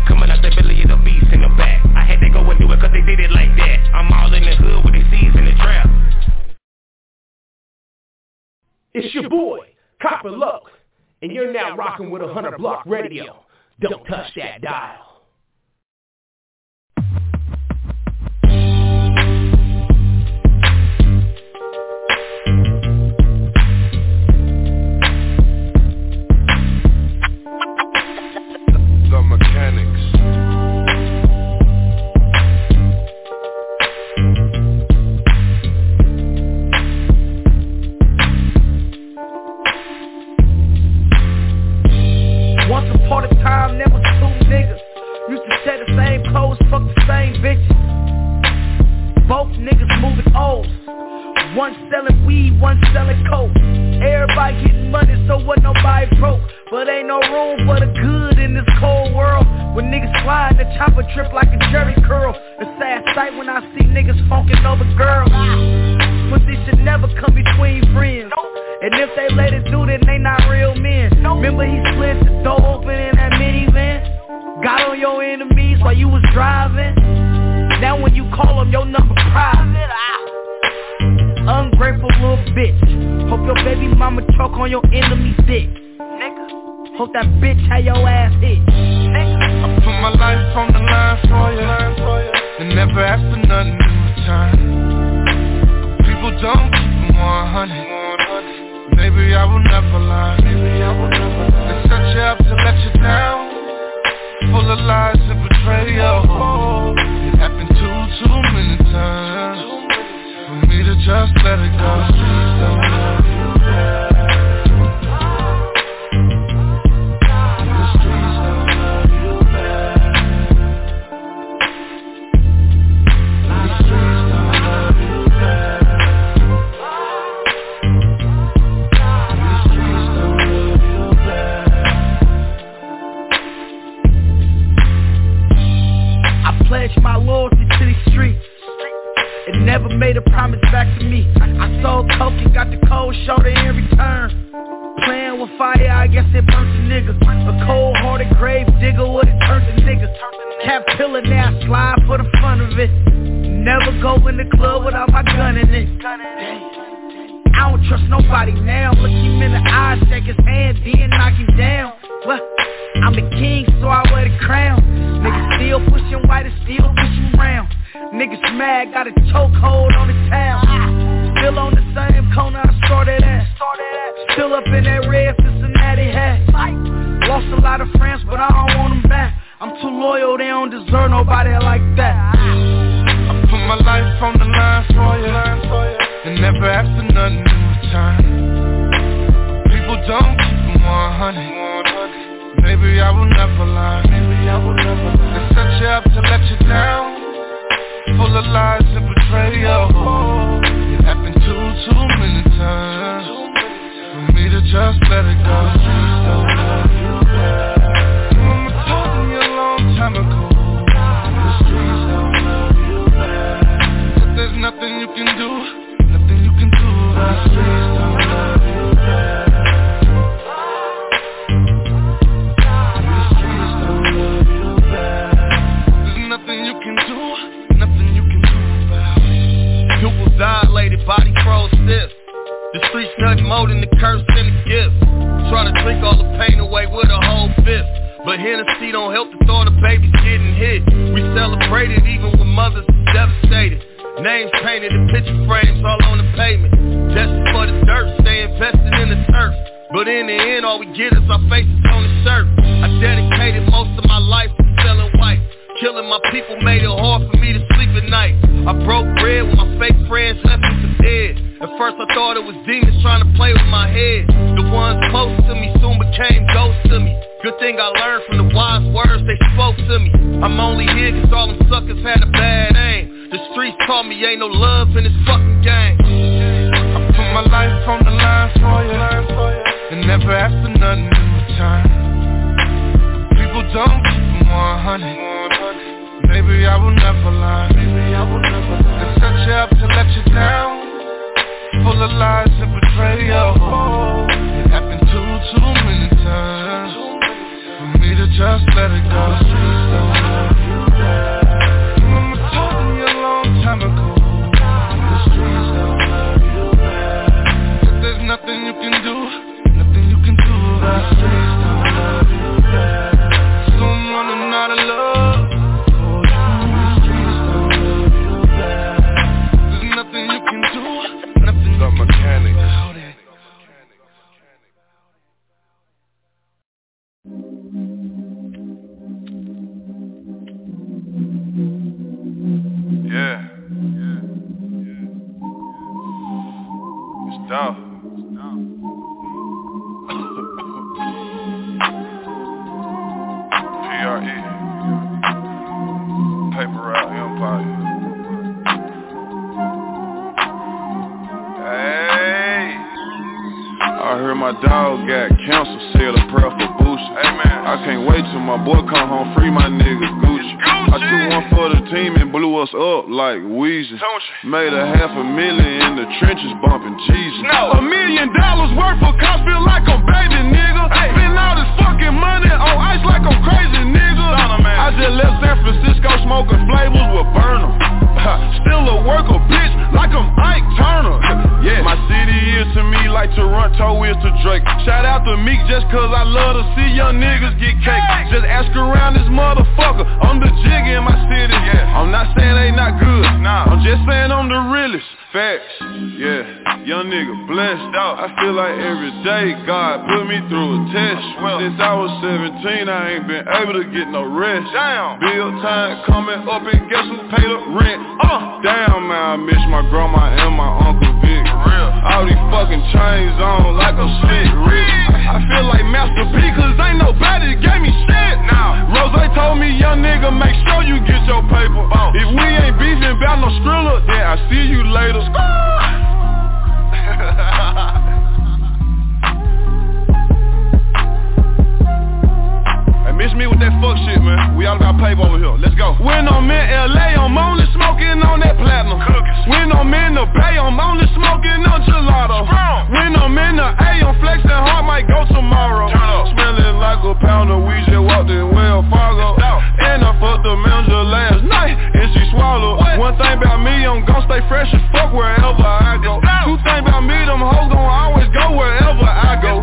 Cause they did it like that. I'm all in the hood with the seeds in the trap. It's your boy, Copper Loke, and you're now rocking with one hundred Block Radio. Don't touch that dial. The Mechanics. Once upon a time, there was two niggas. Used to share the same clothes, fuck the same bitches. Both niggas moving O's. One selling weed, one selling coke. Everybody getting money, so what nobody broke. But ain't no room for the good in this cold world. When niggas slide, the chopper trip like a jerry curl. The sad sight when I see niggas funkin' over girls. Pussy should never come between friends. And if they let it do, then they not real men. Remember he split the door open in that minivan? Got on your enemies while you was driving. Now when you call them, your number private. Ungrateful little bitch. Hope your baby mama choke on your enemy dick. Nigga. Hope that bitch had your ass hit. Nigga. I put my life on the line for you, and never ask for nothing in return. People don't keep them one hundred. Maybe I will never lie. Maybe I will never lie. They set you up to let you down, full of lies and betrayal. It happened too, too many times for me to just let it go. Please don't love you back. The streets don't love you back. The streets don't love you back. Pledge my loyalty to these streets. It never made a promise back to me. I sold coke and got the cold shoulder in return. Playing with fire, I guess it burnt the nigga. A cold-hearted grave digger would it turned the nigga. Cap pillar now, slide for the fun of it. Never go in the club without my gun in it. I don't trust nobody now. Look him in the eye, shake his hand, then knock him down. What? I'm the king, so I wear the crown. Niggas still pushing white and still pushing round. Niggas mad, got a chokehold on the town. Still on the same corner I started at. Still up in that red Cincinnati hat. Lost a lot of friends, but I don't want them back. I'm too loyal, they don't deserve nobody like that. I put my life on the line for you, and never ask for nothing in return. People don't keep them one hundred. Maybe I will never lie. Maybe I will never lie. They set you up to let you down, full of lies and betrayal. It happened too, too many times for me to just let it go. Please don't love you back. Mama told me a long time ago, the streets don't love you back. That there's nothing you can do, nothing you can do. The streets don't love you back. Dilated, body froze stiff. The streets nothing more than the curse and the gift. Trying to drink all the pain away with a whole fifth. But Hennessy don't help the thought of babies getting hit. We celebrated even when mothers are devastated. Names painted in picture frames all on the pavement. Destined for the dirt, stay invested in the turf. But in the end all we get is our faces on the shirt. I dedicated most of my life to selling white. Killing my people made it hard for me to sleep at night. I broke bread when my fake friends left me for dead. At first I thought it was demons trying to play with my head. The ones close to me soon became ghosts to me. Good thing I learned from the wise words they spoke to me. I'm only here cause all them suckers had a bad aim. The streets taught me ain't no love in this fucking game. I put my life on the line for you, and never ask for nothing in return. People don't keep them one hundred. Maybe I will never lie. Maybe I will never lie. They set you up to let you down, full of lies and betrayal. It happened too, too many times for me to just let it go. The streets don't love you back. Mama told me a long time ago, the streets don't love you back. That there's nothing you can It's tough. P R E Paper Route Empire. Hey, I heard my dog got cancer, said a prayer for Boosie. Hey man, I can't wait till my boy come home, free my nigga Gucci. I took one for the team and blew us up like Weezy. Made a half a million in the trenches bumping Jesus. No. A million dollars worth of cops feel like I'm baby nigga. Hey. Spend all this fucking money on ice like I'm crazy nigga. I just left San Francisco smoking flavors with Burnham. Still a worker bitch like I'm Ike Turner. Yeah, my city is to me like Toronto is to Drake. Shout out to Meek just cause I love to see young niggas get cake. Just ask around this motherfucker, I'm the jig in my city. Yeah, I'm not saying they not good, nah, I'm just saying I'm the realest. Facts, yeah, young nigga blessed. I feel like every day God put me through a test. Since I was seventeen, I ain't been able to get no rest. Damn, bill time coming up and guess who paid the rent? Uh, damn man, I miss my grandma and my uncle Vic. All these fucking chains on like a slick Rick. I feel like Master P cause ain't nobody gave me shit. Nah, Rose told me young nigga make sure you get your paper. If we ain't beefing about no Skrilla, then I see you later. Hey, miss me with that fuck shit, man. We all about paper over here. Let's go. When I'm in L A, I'm only smoking on that platinum. Cookies. When I'm in the Bay, I'm only smoking on gelato. Strong. When I'm in the A, I'm flexing hard, might go tomorrow. Smelling like a pound of weed, just walked in Wells Fargo. And I fucked the manager last night, and she swallowed. What? One thing about me, I'm gon' stay fresh as fuck wherever I go. Two things about me, them hoes gon' always go wherever I go.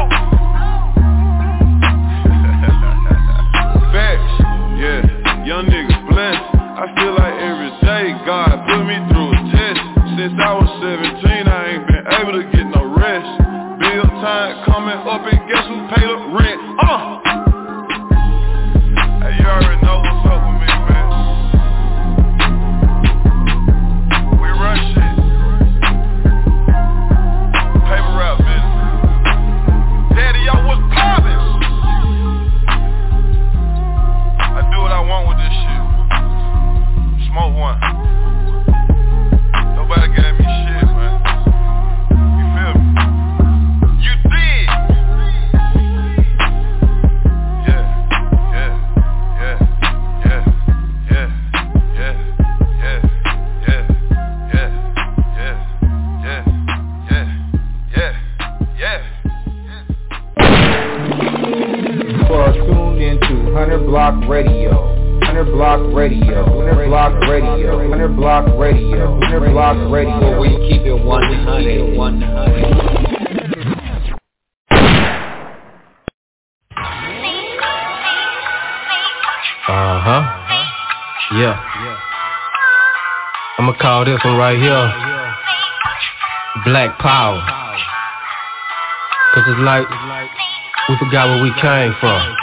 Facts, yeah, young niggas blessed. I feel like every day God put me through a test. Since I was seventeen, I ain't been able to get no rest. Bill time coming up and guess who paid the rent? Uh! Hey, you already know what's up with me, man. We run shit. Paper route business. Daddy, yo, what's poppin'? I do what I want with this shit. Smoke one. Nobody gave me shit, man. You feel me? You did. Yeah, yeah, yeah, yeah, yeah, yeah, yeah, yeah, yeah, yeah, yeah, yeah, yeah, yeah. You are tuned into one hundred Block Radio. one hundred Block Radio. one hundred Block Radio. one hundred Block Radio. one hundred Block Radio. Where we keep it one hundred. one hundred. Uh-huh. Yeah. I'ma call this one right here Black Power. Cause it's like we forgot where we came from.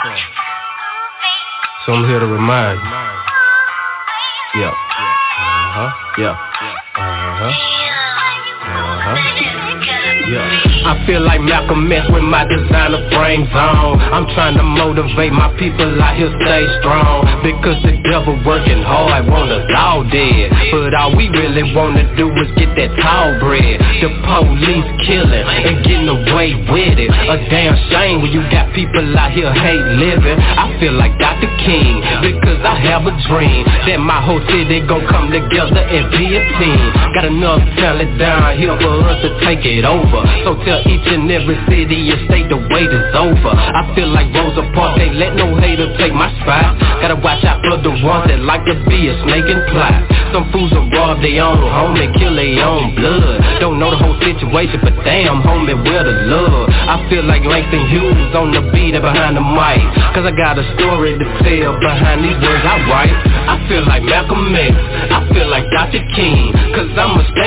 So I'm here to remind you. Yeah. Uh-huh. Yeah. Uh-huh. Uh-huh. Yeah. I feel like Malcolm X with my designer brains on. I'm trying to motivate my people out here stay strong. Because the devil working hard, want us all dead. But all we really wanna do is get that tall bread. The police killing and getting away with it. A damn shame when you got people out here hate living. I feel like Doctor King, because I have a dream that my whole city gon' come together and be a team. Got enough talent down here for us to take it over. So tell each and every city and state the wait is over. I feel like Rosa Parks, they let no hater take my spot. Gotta watch out for the ones that like to be a snake and plot. Some fools will rob their own home and kill their own blood. Don't know the whole situation, but damn homie, where the love? I feel like Langston Hughes on the beat and behind the mic. Cause I got a story to tell behind these words I write. I feel like Malcolm X, I feel like Doctor King. Cause I'ma stand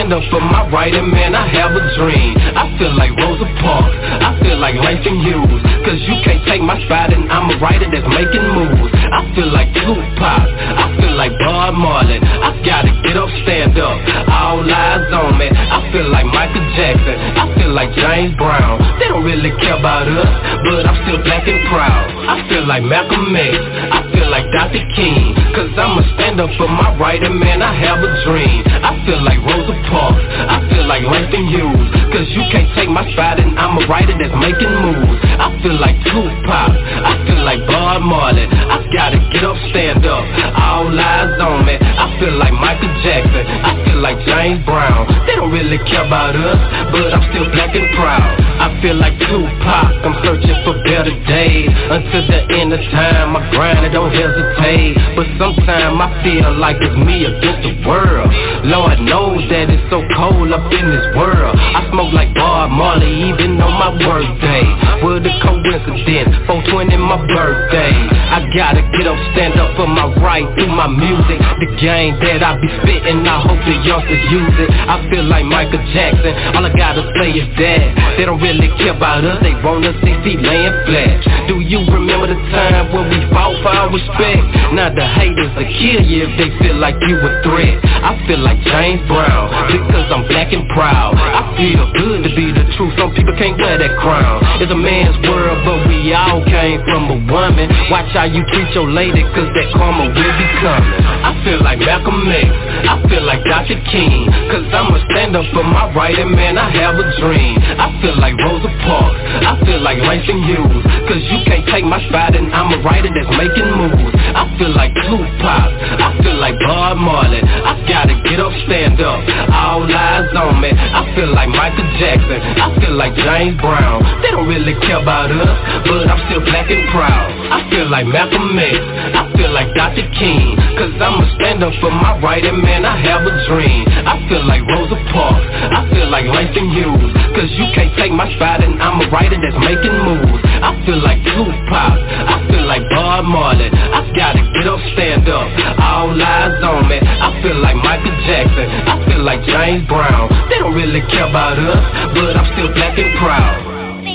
stand up for my right, and man, I have a dream. I feel like Rosa Parks, I feel like Langston Hughes, cause you can't take my spot and I'm a writer that's making moves. I feel like Tupac, I feel like Bob Marley. I gotta get up, stand up, all eyes on me. I feel like Michael Jackson, I feel like James Brown. They don't really care about us, but I'm still black and proud. I feel like Malcolm X, I feel like Doctor King, cause I'ma stand up for my right, and man, I have a dream. I feel like Rosa Parks, I feel like Langston Hughes, cause you can't take my spot and I'm a writer that's making moves. I feel like Tupac, I feel like Bob Marley. I gotta get up, stand up, all eyes on me. I feel like Michael Jackson, I feel like James Brown. They don't really care about us, but I'm still black and proud. I feel like Tupac, I'm searching for better days. Until the end of time, I grind and don't hesitate. But sometimes I feel like it's me against the world. Lord knows that it's so cold up in this world. I smoke like Bob Marley even on my birthday. What a coincidence, four twenty my birthday. I gotta get up, stand up for my right through my music. The game that I be spitting, I hope the youngsters use it. I feel like Michael Jackson, all I gotta say is that they don't really care about us, they want us six feet laying flat. Do you remember the time when we fought for our respect? Now the haters will kill you if they feel like you a threat. I feel like James Brown, because I'm black and proud. I feel good to be the truth, some people can't wear that crown. It's a man's world, but we all came from a woman. Watch how you treat your lady, cause that karma will be coming. I feel like Malcolm X, I feel like Doctor King, cause I'ma stand up for my right, and man, I have a dream. I feel like Rosa Parks, I feel like Langston Hughes, cause you can't take my spot and I'm a writer that's making moves. I feel like Tupac, I feel like Bob Marley. I gotta get up, stand up, all eyes on me. I feel like Michael Jackson, I feel like James Brown. They don't really care about us, but I'm still black and proud. I feel like Malcolm X, I feel like Doctor King, cause I'ma stand up for my right, and man, I have a dream. I feel like Rosa Parks, I feel like Langston Hughes, cause you can't take my spot and I'm a writer that's making moves. I feel like Tupac, I feel like Bob Marley. I gotta get up, stand up, all eyes on me. I feel like Michael Jackson, I feel like James Brown. They don't really care about us, but I'm still black and proud.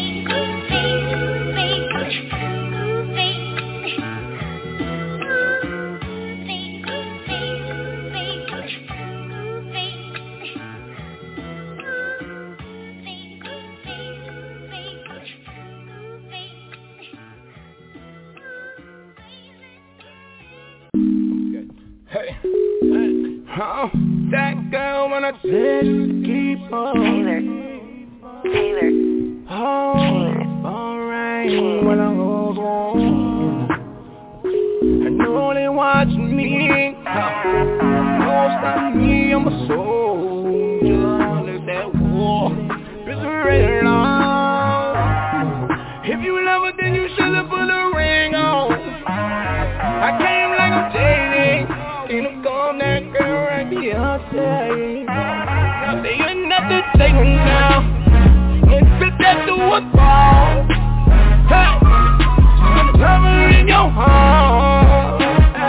Oh, that girl when I said keep on Taylor, Taylor, oh, Taylor. Alright, when I was wrong, I know they watching me. Don't stop me, I'm a soldier. Let that war be ready on. If you love her, then you should have put a ring on. I came like I'm dating, ain't no calm that girl. Beyonce, now they ain't nothing to take me now. And fit that to a ball. Hey, put a lover in your heart.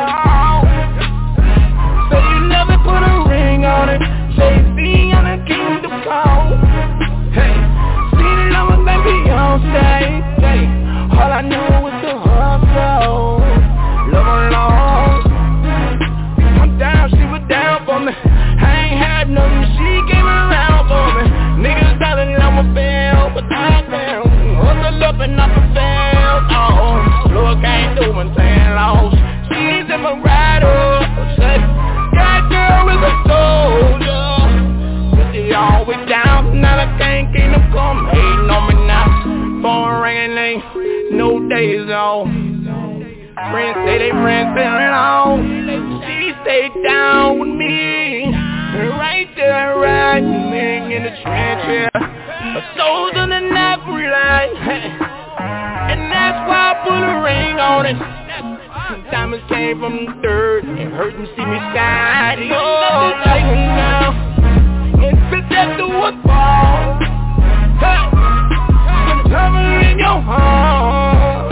Say you never put a ring on it. Say see on the kingdom call. Hey, see the lover like Beyonce. Hey, all I knew was the hustle. Love her long. I'm down, she was down for me. I ain't had nothing, she came around for me. Niggas telling I'm a fail, but I down. Hustle up and up a fail. Oh, look, I ain't doing saying lost. She's in my rider. Said, that girl is a soldier. But they always down. Now I can't keep them come hating on me now. Phone ringing, ain't no days off. Friends say they friends feeling on. She stayed down with me, right there, right me in the trenches. A soul's on the knife line, and that's why I put a ring on it. Diamonds came from the dirt, it hurt them see me shine. Oh, take me now, and fit that to a ball. Hey, put a lover in your heart.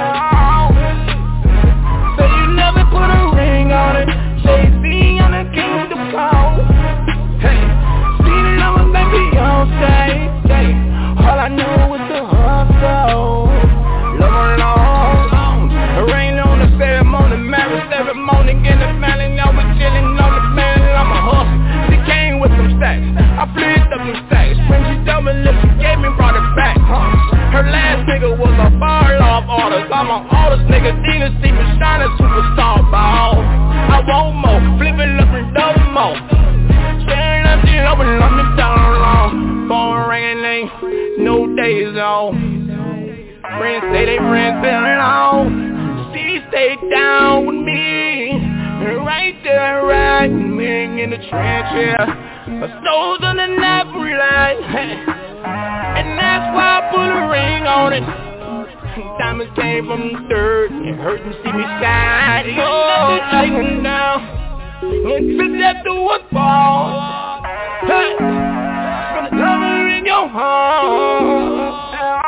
Put a ring on it, say see on the kingdom call. Hey, like men in the trench, yeah. A soul's on the knife line, and that's why I put a ring on it. Diamonds came from the dirt, it hurt to see me shine. Oh, taking down, and fit that to a ball. Hey, put a lover in your heart.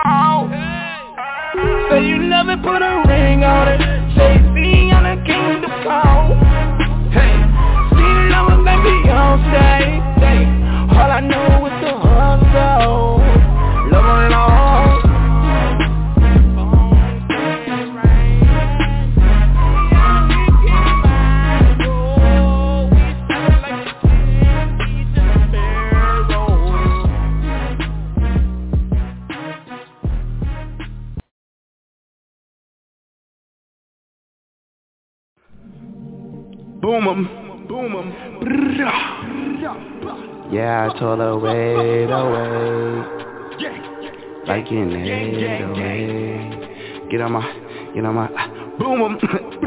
Say you never put a ring on it. Say see on the king of the call. Hey, see lover baby on stay. Hey, all I know is the hustle. Love alone. Boom 'em, boom 'em. Yeah, I told her wait, oh wait, like in eight oh eight. Get on my, get on my, boom 'em.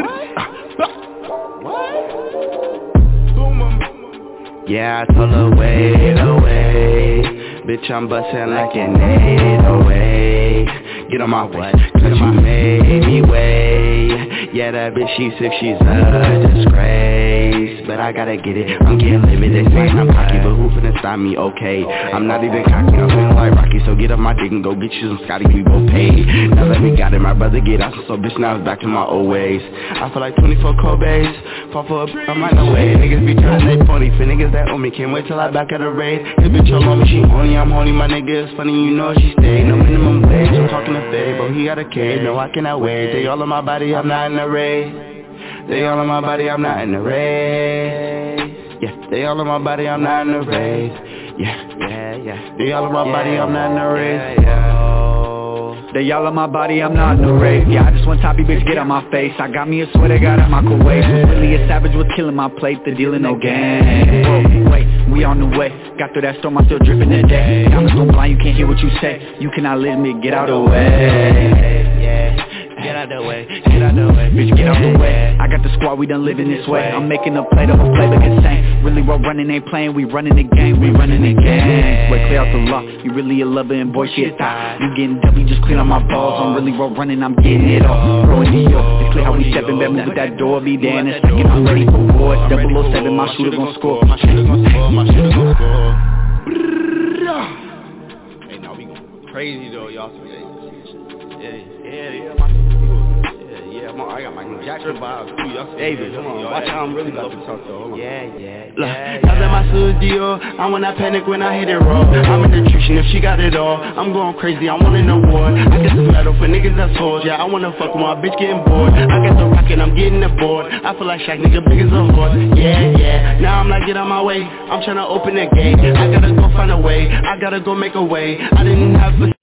Boom 'em. Yeah, I told her wait, oh wait, bitch I'm bustin' like an eight oh eight. Get on my way, cause you made me wait. Yeah, that bitch, she sick, she's a disgrace. But I gotta get it, I'm getting limited. Saying I'm cocky, but who finna stop me? Okay, I'm not even cocky, I'm feeling like Rocky. So get up my dick and go get you some Scotty, we both paid. Now that we got it, my brother get out. So bitch, now it's back to my old ways. I feel like twenty-four Kobe's. Fall for a b- I'm like, no way. Niggas be turning they pony. For niggas that own me, can't wait till I back at the raid. This bitch all on me, she horny, I'm horny. My nigga is funny, you know she stay. No minimum wage, I'm talking to Faye, but he got a K. No, I cannot wait. They all on my body, I'm not in the raid. They all on my body, I'm not in the raid. Yeah, they all on my body, I'm not in the raid. Yeah, yeah, yeah. They all on my body, I'm not in the raid. They all on my body, I'm not in the raid. Yeah, I just want toppy bitch, get out my face. I got me a sweater, got out my Kuwait. Was really a savage, was killing my plate. The dealing no game. Whoa, wait, we on the way. Got through that storm, I'm still dripping today. Diamonds gon' blind, you can't hear what you say. You cannot let me get out of the way. Yeah. Get out the way, get out the way, bitch, get out the way. I got the squad, we done living this way. I'm making a play, double play, look insane. Really, we're running, ain't playing, we running the game, we running the game. Boy, clear out the law, you really a lover and boy, shit thought. You getting W, just clean on my balls. I'm really roll running, I'm getting it all. Bro, in New York, it's clear how we stepping, back, move with that door, be there in a second, I'm ready for war. double oh seven, my shooter gon' score. My shooter gon' score, my shooter gon' score. Hey, now we going crazy though, y'all. Yeah, yeah, yeah, my Yeah, I got Michael Jackson vibes too. Y'all David, come on, watch how I'm really about to talk to. Hold on. Yeah, yeah, yeah. Look, in my studio, I when I panic when I hit it raw. I'm in the nutrition if she got it all. I'm going crazy, I want an award. I get some metal for niggas that's swords. Yeah, I wanna fuck with my bitch getting bored. I got the rocket, I'm getting the board. I feel like Shaq, nigga, big as a horse. Yeah, yeah. Now I'm like, get on my way. I'm tryna open the gate. I gotta go find a way. I gotta go make a way. I didn't have a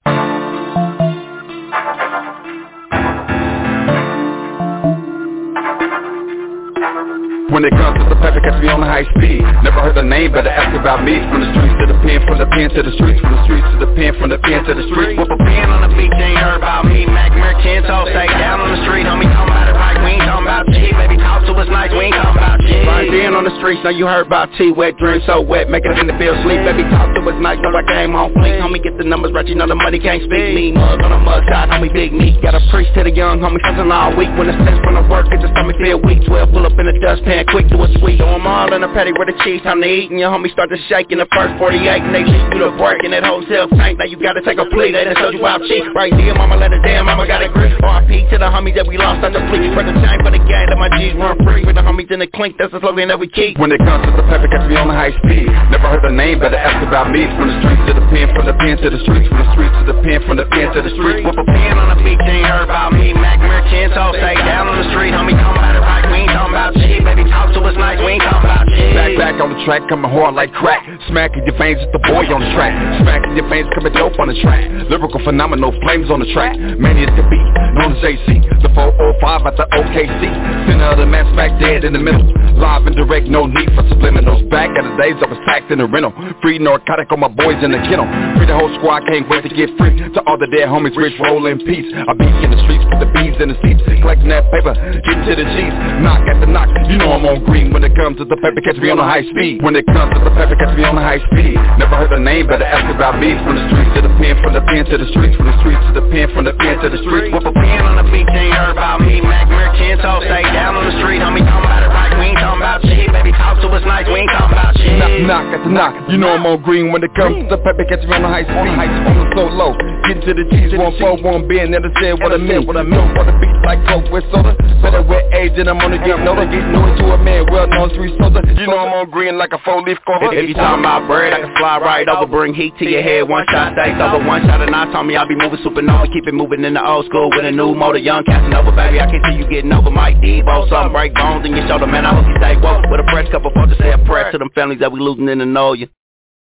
When it comes to the paper, catch me on the high speed. Never heard the name, better ask about me. From the streets to the pen, from the pen to the streets. From the streets to the pen, from the pen to the streets. With a pen on the beach, ain't heard about me. Mac Merchant, all stay down on the street. Homie, talking about it right, we ain't talking about shit. Baby, talk to us nice, we ain't talking about shit. Right then on the streets, now you heard about T. Wet dreams so wet, make it in the bill sleep. Baby, talk to us nice, so I came home fleek. Homie, get the numbers right, you know the money can't speak. Me, mug on a mug side, homie, big me. Got a preach to the young, homie, something all week. When the steps from the work, it just stomach feel weak. twelve, pull up in the dustpan, quick to a sweet. Throw them all in a patty with the cheese, time to eat. And your homie start to shake in the first forty-eight. And they leave you to work in that hotel tank. Now you gotta take a plea, they done showed you out cheap. Right there, mama let it down, mama got a grip. R I P to the homies that we lost on the fleet. Break the chain for the gang, let my G's run free. With the homies in the clink, that's the slogan that we keep. When it comes to the paper, catch me on the high speed. Never heard the name, better ask about me. From the streets to the pen, from the pen to the streets. From the streets to the pen, from the pen to the streets. With a pen on the beach, ain't heard about me. Mac Merchant, all stay down on the street. Homie, talking about it right, we ain't talking about shit. Baby, talk to us nice, we ain't talking about shit. Back, back on the track, coming hard like crack. Smacking your veins with the boy on the track. Smacking your veins, coming dope on the track. Lyrical phenomenal, flames on the track. Many is the beat, known as A C. The four oh five at the O K C. Center of the man smack dead in the middle. live and direct, no need for subliminals. Back at the days I was packed in the rental, free narcotic on my boys in the kennel. Free the whole squad, can't wait to get free. To all the dead homies, rich roll in peace. I be in the streets with the bees in the seats, collecting that paper, getting to the G's. Knock at the knock, you know I'm on green. When it comes to the paper, catch me on the high speed. When it comes to the paper, catch me on the high speed. Never heard the name, better ask about me. From the streets to the pen, from the pen to the streets, from the streets to the pen, from the pen to the streets. With a pen on the beat, ain't heard about me. Mac Merchant, so stay down on the street. Homie, talking about it right, we ain't talking about shit. Baby, talk to us nice, we ain't talking about shit. Knock, knock at the knock, you know I'm on green. When it comes to the paper, catch me on the high speed. On the so low, getting to the G's, one four, one B, and never said what I meant. What I meant for the beats like Coke with soda. Better with age and I'm on the get noted. Get noted to a man, well known street soldier. You know I'm on green like a four leaf cover. If you talking about bread, I can fly right over. Bring heat to your head, one shot, days over. One shot and I told me I'll be moving supernova. Keep it moving in the old school with a new motor. Young Casanova, baby, I can see you getting over. Mike Devo, something break bones in your shoulder. Man, I hope you stay woke. With a fresh cup of folks to say a prayer to them families that we losing in the know you.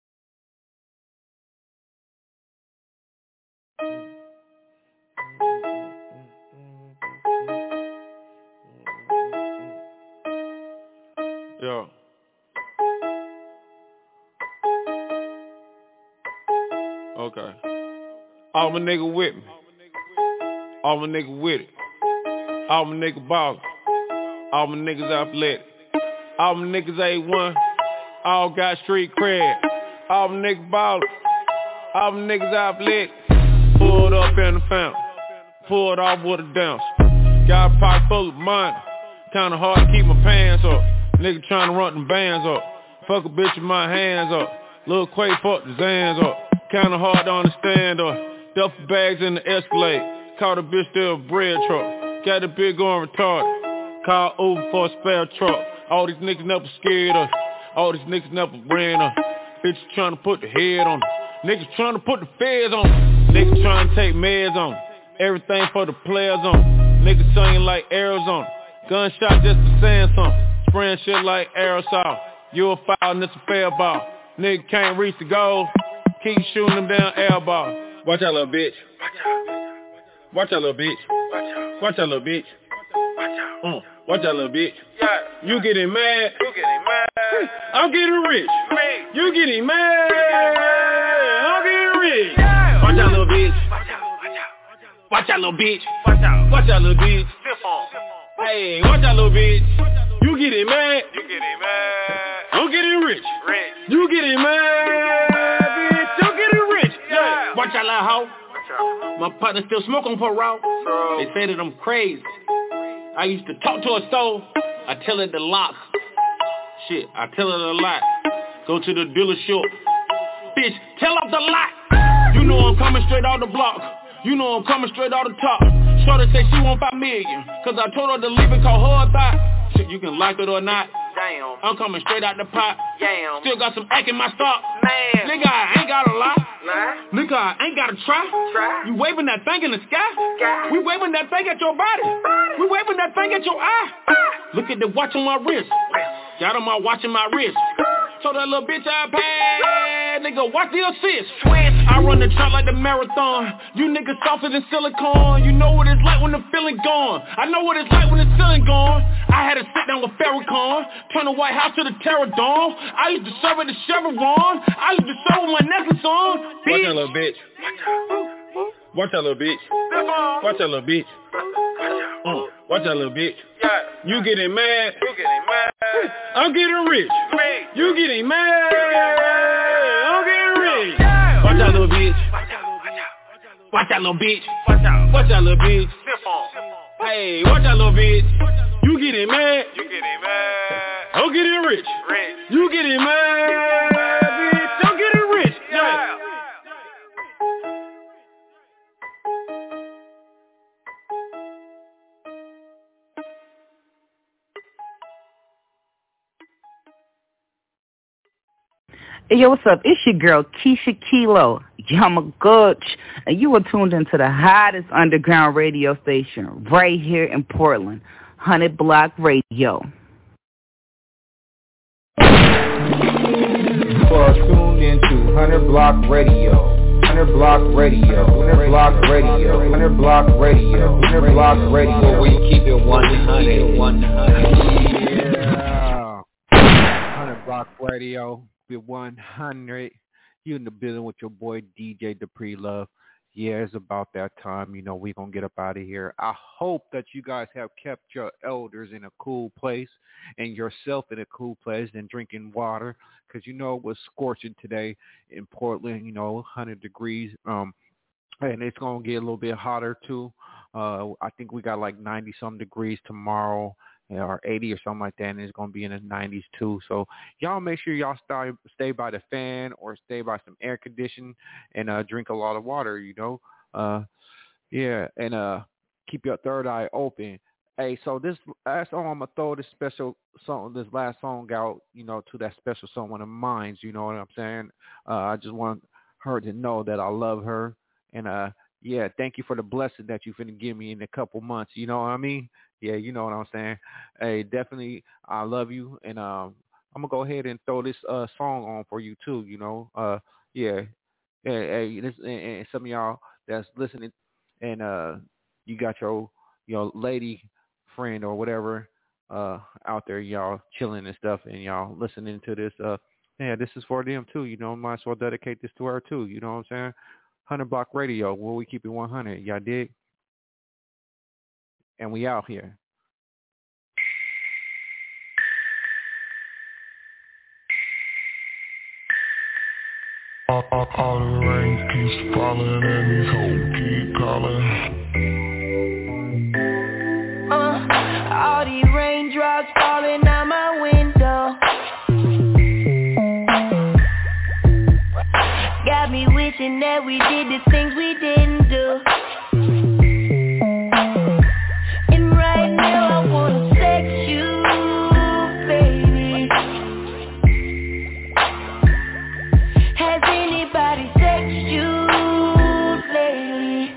Yeah. Okay. All my nigga with me. All my nigga with it. All my nigga ballin'. All my niggas athletic. All my niggas A one. All got street cred. All my niggas ballin'. All my niggas athletic. Pulled up in the fountain. Pulled off with a dance. Got a pocket full of money. Kinda hard to keep my pants up. Nigga tryna run them bands up. Fuck a bitch with my hands up. Lil' Quay fuck the Zans up. Kinda hard to understand up. Duffel bags in the Escalade. Caught a bitch still a bread truck. Got the bitch going retarded. Call Uber for a spare truck. All these niggas never scared us. All these niggas never ran us. Bitches tryna put the head on them. Niggas tryna put the feds on them. Niggas tryna take meds on them. Everything for the players on them. Niggas singing like Arizona. Gunshot just to saying something. Spraying shit like aerosol. You a foul and it's a fair ball. Nigga can't reach the goal. Keep shooting them down air ball. Watch out, little bitch. Watch out, little bitch. Watch out, little bitch. Mm. Watch out, little bitch. You getting mad. You getting mad. I'm getting rich. You getting mad. I'm getting rich. Watch out, little bitch. Watch out, little bitch. Watch out. Watch out, little bitch. Hey, watch out, little bitch. You getting mad. You getting mad. I'm getting rich. Rich. You getting mad, bitch. I'm getting rich. Yeah. Watch out, little hoe. My partner still smoke on parole. They say that I'm crazy. I used to talk to a soul. I tell it the lock. Shit, I tell it a lot. Go to the dealership. Bitch, tell off the lot. You know I'm coming straight out the block. You know I'm coming straight out the top. Shorty say she want five million. Cause I told her to leave it called her thought. Shit, you can like it or not. Damn. I'm coming straight out the pot. Damn. Still got some act in my stock. Man. Nigga, I ain't got a lot. Nah. Nigga, I ain't gotta try. Try. You waving that thing in the sky. Sky. We waving that thing at your body. body. We waving that thing at your eye. Ah. Look at the watch on my wrist. Got on my watch in my wrist. Told that little bitch I paid. Nigga, watch the assist. I run the track like the marathon. You niggas softer than silicone. You know what it's like when the feeling gone. I know what it's like when the feeling gone. I had to sit down with Farrakhan. Turn the White House to the Terror Dome. I used to serve at the Chevron. I used to serve with my necklace on. Bitch. Watch that little bitch. Watch that little bitch. Watch that little bitch. Mm. Watch that little bitch. You getting mad. You getting mad. I'm getting rich. You getting mad. I'm getting rich. Watch that little bitch. Watch that little bitch. Watch that little bitch. Hey, watch that little bitch. You getting mad. You getting mad. I'm getting rich. You getting mad. Bitch, I'm getting rich. Yeah. Hey, yo, what's up? It's your girl, Keisha Kilo, Yamagooch, and you are tuned into the hottest underground radio station right here in Portland, one hundred Block Radio. You are tuned into one hundred Block Radio. one hundred Block Radio. one hundred Block Radio. one hundred Block Radio. one hundred Block Radio. Where we keep it one hundred. one hundred. Yeah. Radio with one hundred. You in the building with your boy D J Dupree Love. Yeah, it's about that time. You know, we're going to get up out of here. I hope that you guys have kept your elders in a cool place and yourself in a cool place and drinking water, because, you know, it was scorching today in Portland, you know, one hundred degrees. Um, and it's going to get a little bit hotter, too. Uh, I think we got like ninety-some degrees tomorrow, or eighty or something like that, and it's going to be in the nineties too. So y'all make sure y'all stay, stay by the fan or stay by some air conditioning and uh, drink a lot of water, you know. Uh, yeah, and uh, keep your third eye open. Hey, so this last song, I'm going to throw this special song, this last song out, you know, to that special someone of mine, you know what I'm saying? Uh, I just want her to know that I love her, and uh, yeah, thank you for the blessing that you're finna give me in a couple months. You know what I mean? Yeah, you know what I'm saying. Hey, definitely, I love you, and um, I'm gonna go ahead and throw this uh song on for you too. You know, uh, yeah, hey, hey this, and, and some of y'all that's listening, and uh, you got your your lady friend or whatever uh out there, y'all chilling and stuff, and y'all listening to this. Uh, yeah, this is for them too. You know, might as well dedicate this to her too. You know what I'm saying? one hundred Block Radio, where we keep it one hundred. Y'all dig? And we out here. All, all, all the rain keeps falling and these hoes keep calling. Uh, all these raindrops falling out my window got me wishing that we did the things we didn't do. And right now I wanna sex you, baby. Has anybody sexed you lately?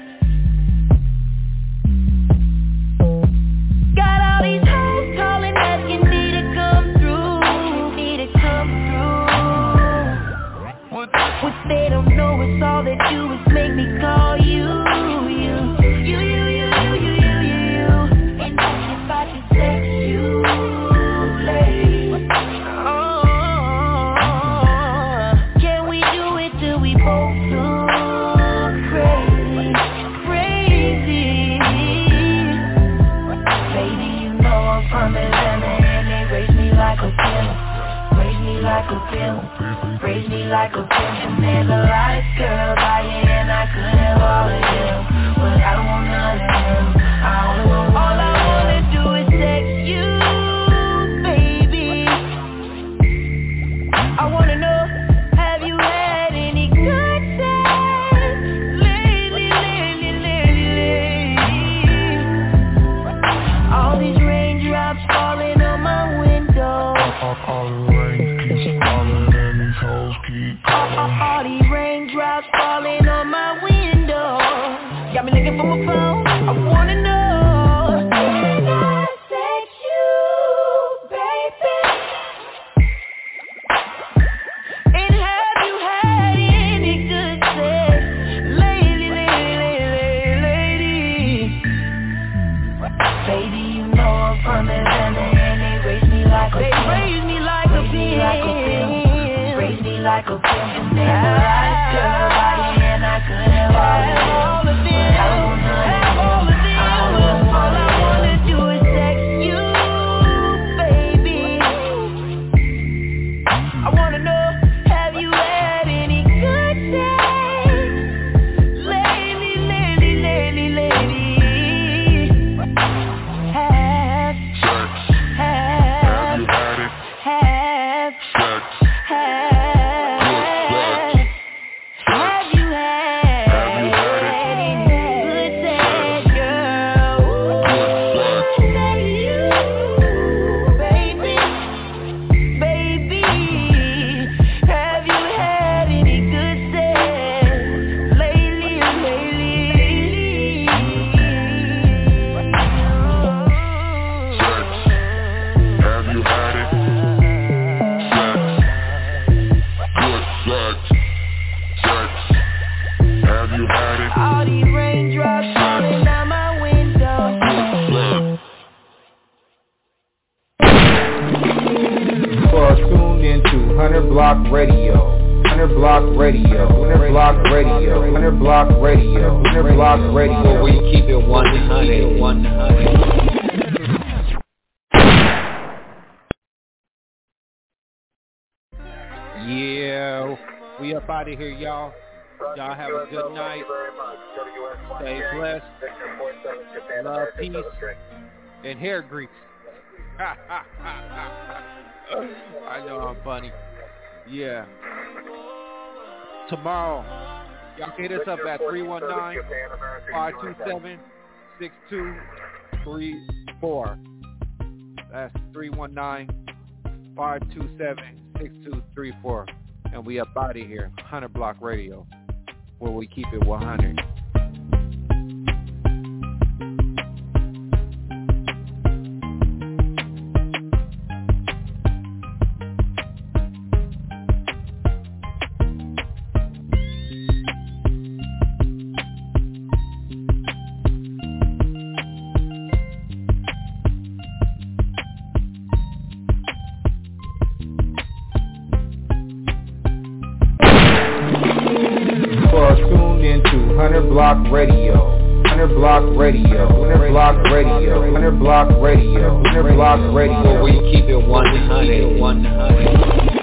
Got all these hoes calling, asking me to come through, me to come through. What they don't know is all they do is make me call you, you, you, you, you, you, you, you, you. And that's if I can sex you, lady. Oh, can we do it till we both look crazy, crazy? Baby, you know I'm from Atlanta and they raise me like a pimp, raise me like a pimp, raise me like a pimp. And there's a lot of girls out here and I could have all of them, but I don't want none of them. I only want all I wanna do is sex you, baby. I wanna know, have you had any good sex lately, lately, lately, lately? All these raindrops falling on my window. All, all the rain keeps falling and these hoes keep calling. All, all these raindrops falling on my window got me looking for my phone. I wanna know, can I sex you, baby? And have you had any good sex lately, lately, lately, lady? Baby, you know I'm from Atlanta and they raise me like a pimp. They raise me like a pimp. Raise me like a pimp. And there's a lot of girls out here and I could have all of them, but I don't want none of them. All I wanna do is sex you, baby. I wanna know, have you had any good sex lately, lately, lately, lately? Have, have, Have you had it? have, Sex. have, have you had any good sex, girl? Say you, baby, baby. Have you had any good sex lately, lately? Sex. Have you had it? Sex. Good sex. Sex. Have you had it? All these raindrops falling down my window. Good sex. You are tuned into one hundred Block Radio, one hundred Block Radio, one hundred Block Radio, one hundred Block Radio, where we keep it one hundred, one hundred. Yeah, we up out of here, y'all. Y'all have a good night. Stay blessed. Love, peace, and hair grease. I know I'm funny. Yeah. Tomorrow, y'all can hit us up at three one nine, five two seven, six two three four. That's three one nine, five two seven, six two three four. And we up out of here. one hundred Block Radio, where we keep it one hundred. Block Radio, one hundred Block Radio, one hundred Block Radio, one hundred Block Radio, one hundred Block Radio, where we keep it one hundred, one hundred.